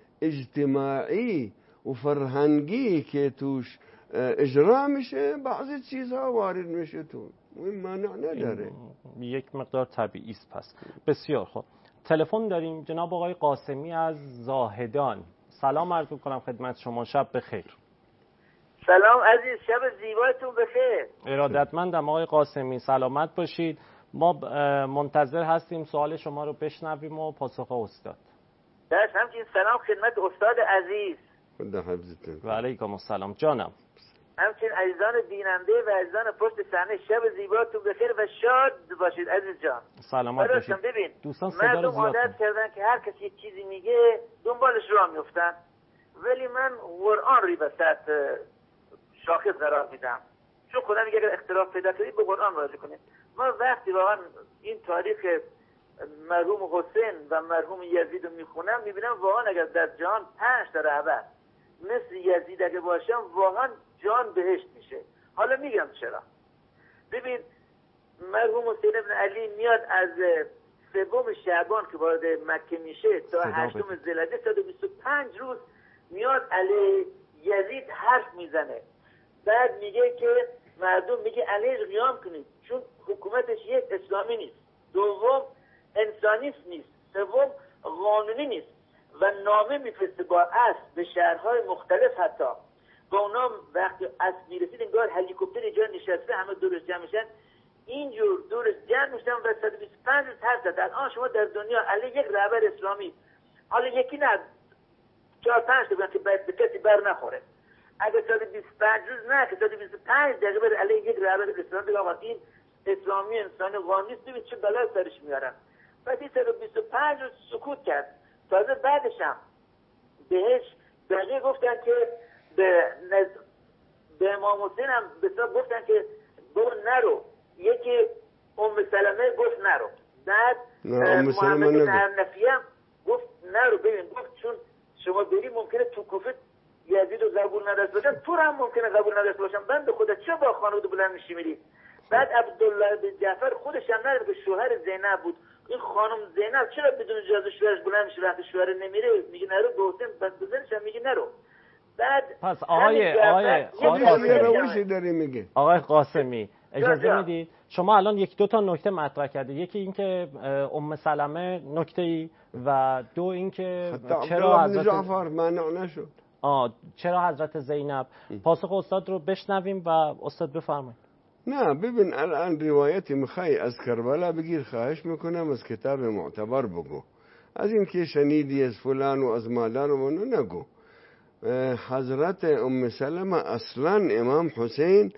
اجتماعی و فرهنگی که توش اجرا میشه بعضی چیزها وارد میشه تو، این مانع نداره. یک مقدار طبیعی است. پس بسیار خوب. تلفن داریم جناب آقای قاسمی از زاهدان. سلام عرض می‌کنم خدمت شما، شب بخیر. سلام عزیز، شب زیبایتون بخیر. ارادتمندم آقای قاسمی، سلامت باشید. ما منتظر هستیم سوال شما رو بشنویم و پاسخ استاد. درست. همچنین سلام خدمت استاد عزیز. خدا حفظتون. و علیکم السلام جانم. همچنین عزیزان بیننده و عزیزان پشت صحنه، شب زیباتون بخیر و شاد باشید عزیز جان. سلامت باشید. ببین دوستان صدا رو زیاد عادت کردن که هر کسی یک چیزی میگه دنبالش راه میفتن، ولی من قرآن رو بسط شاخص قرار میدم، چون خدا میگه اگر اختلاف پیدا کنید به قرآن راجع کنید. ما وقتی واقعا این تاریخ مرحوم حسین و مرحوم یزید رو میخونم، میبینم واقعا اگر در جهان 5 تا رهبر مثل یزید اگه باشم واقعا جان بهشت میشه. حالا میگم چرا. ببین مرحوم حسین ابن علی میاد از 3 شعبان که وارد مکه میشه تا 8 ذوالحجه 125 روز میاد علی یزید حرف میزنه. بعد میگه که مردم میگه علیش قیام کنید، چون حکومتش یک اسلامی نیست، دوم انسانیست نیست، سوم قانونی نیست و نامه میفرسته با اسب به شهرهای مختلف. حتی با اونا وقتی اسب میرسید انگار هلیکوپتر اینجا نشسته همه دورش جمع میشن، اینجور دورش جمع میشن و 125 روز حرف زد. الان شما در دنیا علی یک رهبر اسلامی، حالا یکی نه 4-5 تا که به کسی بر نخوره، اگه 125 روز نه که 125 دقیقه بر علی یک رهبر اسلامی بگه آقا این اسلامی انسانی قانونی است، ببین چه بلای سرش میارن. بعد این 125 روز سکوت کرد. تازه بعدش هم بهش بقیه گفتن که به امام حسین هم بسیار گفتن که برو نرو. یکی ام سلمه گفت نرو، بعد محمد حنفی هم گفت نرو. ببین گفت چون شما بری ممکنه تو کوفه یزید رو قبول نداشته باشن، تو هم ممکنه قبول نداشته باشن، بنده خدا چه با خانواده بلند میشی میری. بعد عبدالله بن جعفر خودش هم نرد، به شوهر زینب بود. این خانم زینب چرا بدون اجازه شوهرش بلند میشه وقتی شوهر نمیره میگه نرو، به حسین بزنش هم میگه نرو. بعد پس آقای قاسمی اجازه میدید شما الان 1-2 تا نکته مطرح کردید. یکی این که ام سلمه نکته‌ای و 2 این که چرا حضرت جعفر مانع نشد، چرا حضرت زینب. پاسخ استاد رو بشنویم و استاد بفرمایید. نه ببین الان روایتی میخوای از کربلا بگیر، خواهش میکنم از کتاب معتبر بگو، از این که شنیدی از فلان و از مادر و منو نگو. حضرت ام سلمه اصلا امام حسین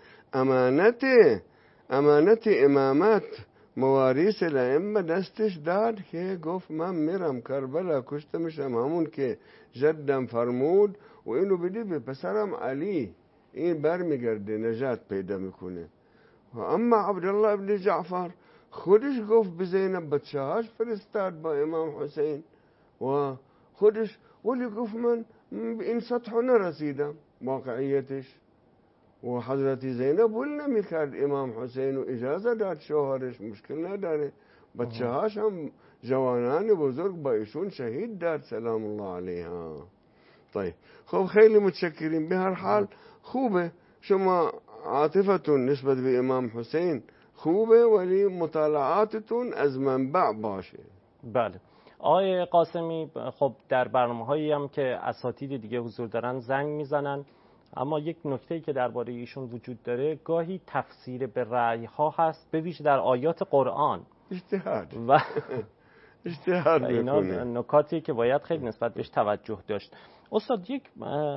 امانت امامت مواریث الائمه دستش داد که گفت من میرم کربلا کشته میشم، همون که جدم فرمود و اینو بدی به پسرم علی، این برمیگرده نجات پیدا میکنه. و اما عبدالله ابن جعفر خودش گفت به زینب بچه‌هاش فرستاد با امام حسین و خودش ولی گفت من به این سطح نرسیدم واقعیتش. و حضرت زینب ول نمیکرد امام حسین و اجازه داد شوهرش مشکل نداره، بچه‌هاش هم جوانان بزرگ با ایشون شهید داد سلام الله علیها. طيب خب خیلی متشکریم. به هر حال خوبه شما عاطفتون نسبت به امام حسین خوبه ولی مطالعاتتون از منبع باشه. بله آقای قاسمی، خب در برنامه‌هایی هم که اساتید دیگه حضور دارن زنگ میزنن، اما یک نکته‌ای که درباره ایشون وجود داره گاهی تفسیر به رأی‌ها هست، به ویژه در آیات قرآن اجتهاد و اجتهاد اینا میکنه. نکاتی که باید خیلی نسبت بهش توجه داشت. استاد یک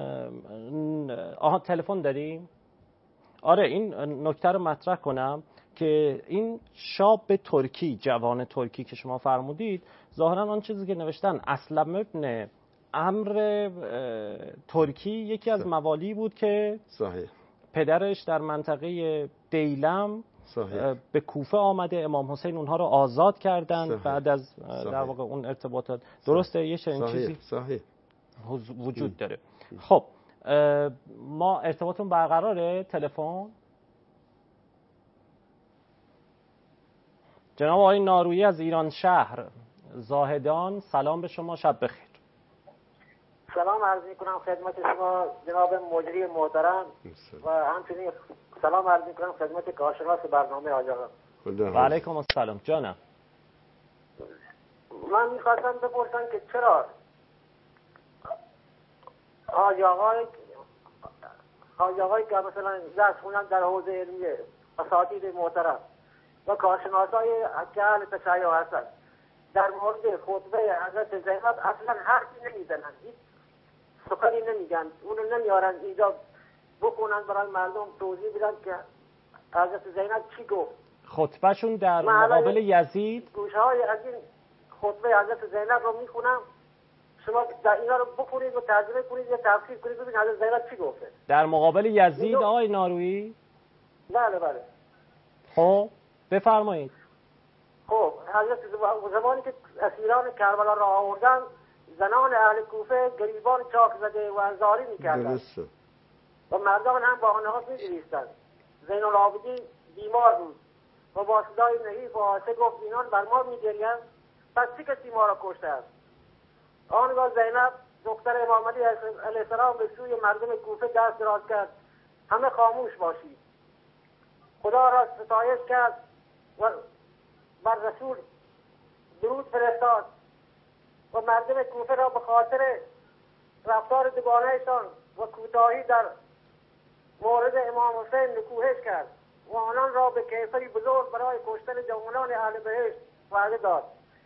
تلفن داریم؟ آره این نکته رو مطرح کنم که این شاب ترکی، جوان ترکی که شما فرمودید، ظاهرا آن چیزی که نوشتن اسلم ابن عمرو ترکی یکی از موالی بود که صحیح پدرش در منطقه دیلم صحیح به کوفه آمده، امام حسین اونها رو آزاد کردن صحیح. بعد از صحیح. در واقع اون ارتباطات. درسته یه چنین چیزی صحیح وجود داره. خب ما ارتباطون برقراره. تلفن جناب آقای نارویی از ایران شهر زاهدان، سلام به شما، شب بخیر. سلام عرض میکنم خدمت شما جناب مجری محترم و همچنین سلام عرض میکنم خدمت کارشناس برنامه حاج آقا. خدا و علیکم السلام. جانم من میخواستم بپرسم که چرا حاج آقای که مثلا درس خوندن در حوزه علمی اساتید محترم و کارشناسای که اهل تشیع هستند در مورد خطبه حضرت زینب اصلا حرفی نمیزنن، هیچ سخنی نمیگن، اونو نمیارن اینجا بکنن برای مردم توضیح بدن که حضرت زینب چی گفت. خطبهشون در مقابل یزید، گوشه های از این خطبه حضرت زینب رو میخونم، شما در اینا رو بخونید و ترجمه کنید یا تفسیر کنید ببینید حضرت زینب چی گفته در مقابل یزید. آقای نارویی بله بله خب بفرمایید. خب حضرت زمانی که اسیران کربلا را آوردن، زنان اهل کوفه گریبان چاک زده و انزاری میکردن و مردان هم با آنها میگریستند. زین العابدین بیمار بود و با صدای نحیف و آسه گفت اینان بر ما میگریند، پس چه کسی ما را کشته است؟ آنگاه زینب دختر امام علی علیه السلام به سوی مردم کوفه دست دراز کرد، همه خاموش باشید. خدا را ستایش کرد و بر رسول درود فرستاد و مردم کوفه را به خاطر رفتار دوگانه‌شان و کوتاهی در مورد امام حسین نکوهش کرد و آنان را به کیفری بزرگ برای کشتن جوانان اهل بهشت وعده داد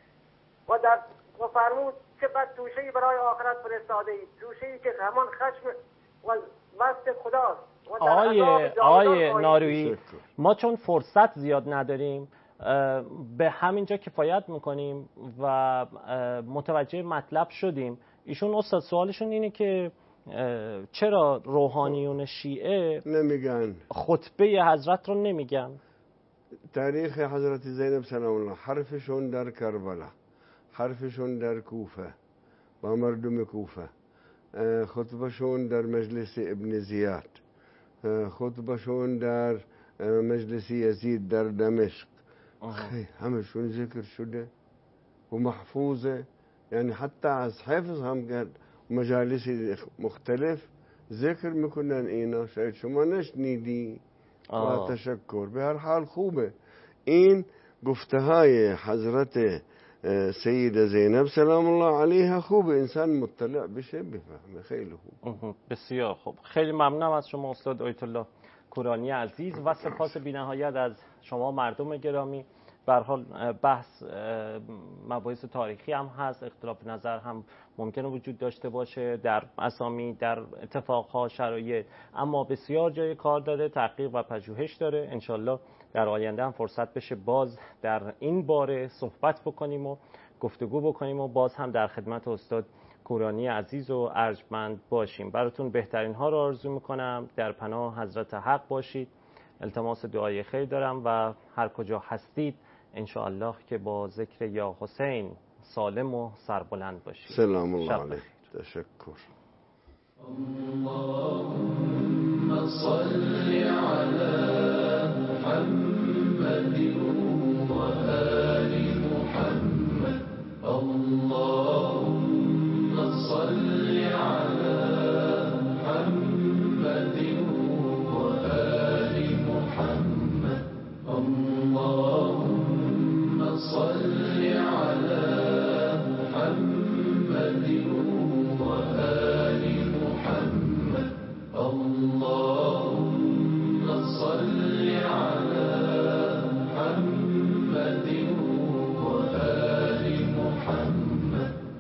و فرمود چه بد توشه‌ای برای آخرت فرستاده اید، توشه‌ای که همان خشم و مست خداست. آقای نارویی، ما چون فرصت زیاد نداریم به همینجا کفایت میکنیم و متوجه مطلب شدیم. ایشون استاد سوالشون اینه که چرا روحانیون شیعه نمیگن خطبه حضرت رو نمیگن؟ تاریخ حضرت زینب سلام الله، حرفشون در کربلا، حرفشون در کوفه با مردم کوفه، خطبشون در مجلس ابن زیاد، خطبشون در مجلس یزید در دمشق، همشون ذکر شده و محفوظه. یعنی حتی از حفظ هم کرد مجالس مختلف ذکر میکنن اینا، شاید شما نشنیدی. با تشکر. به هر حال خوبه این گفته های حضرت سید زینب سلام الله علیها، خوب انسان مطلع بشه بفهمه. خیلی خوب. بسیار خوب. خیلی ممنونم از شما استاد آیت الله کورانی عزیز و سپاس بی‌نهایت از شما مردم گرامی. به هر حال بحث مباحث تاریخی هم هست، اختلاف نظر هم ممکنه وجود داشته باشه در اسامی، در اتفاقها، شرایط، اما بسیار جای کار داره، تحقیق و پژوهش داره. انشالله در آینده هم فرصت بشه باز در این باره صحبت بکنیم و گفتگو بکنیم و باز هم در خدمت استاد کورانی عزیز و ارجمند باشیم. براتون بهترین ها رو آرزو میکنم. در پناه حضرت حق باشید. التماس دعای خیر دارم و هر کجا هستید انشاءالله که با ذکر یا حسین سالم و سربلند باشید. سلام الله علیک. تشکر. اللهم صل على محمد وآل محمد. اللهم صل على محمد وآل محمد. اللهم صل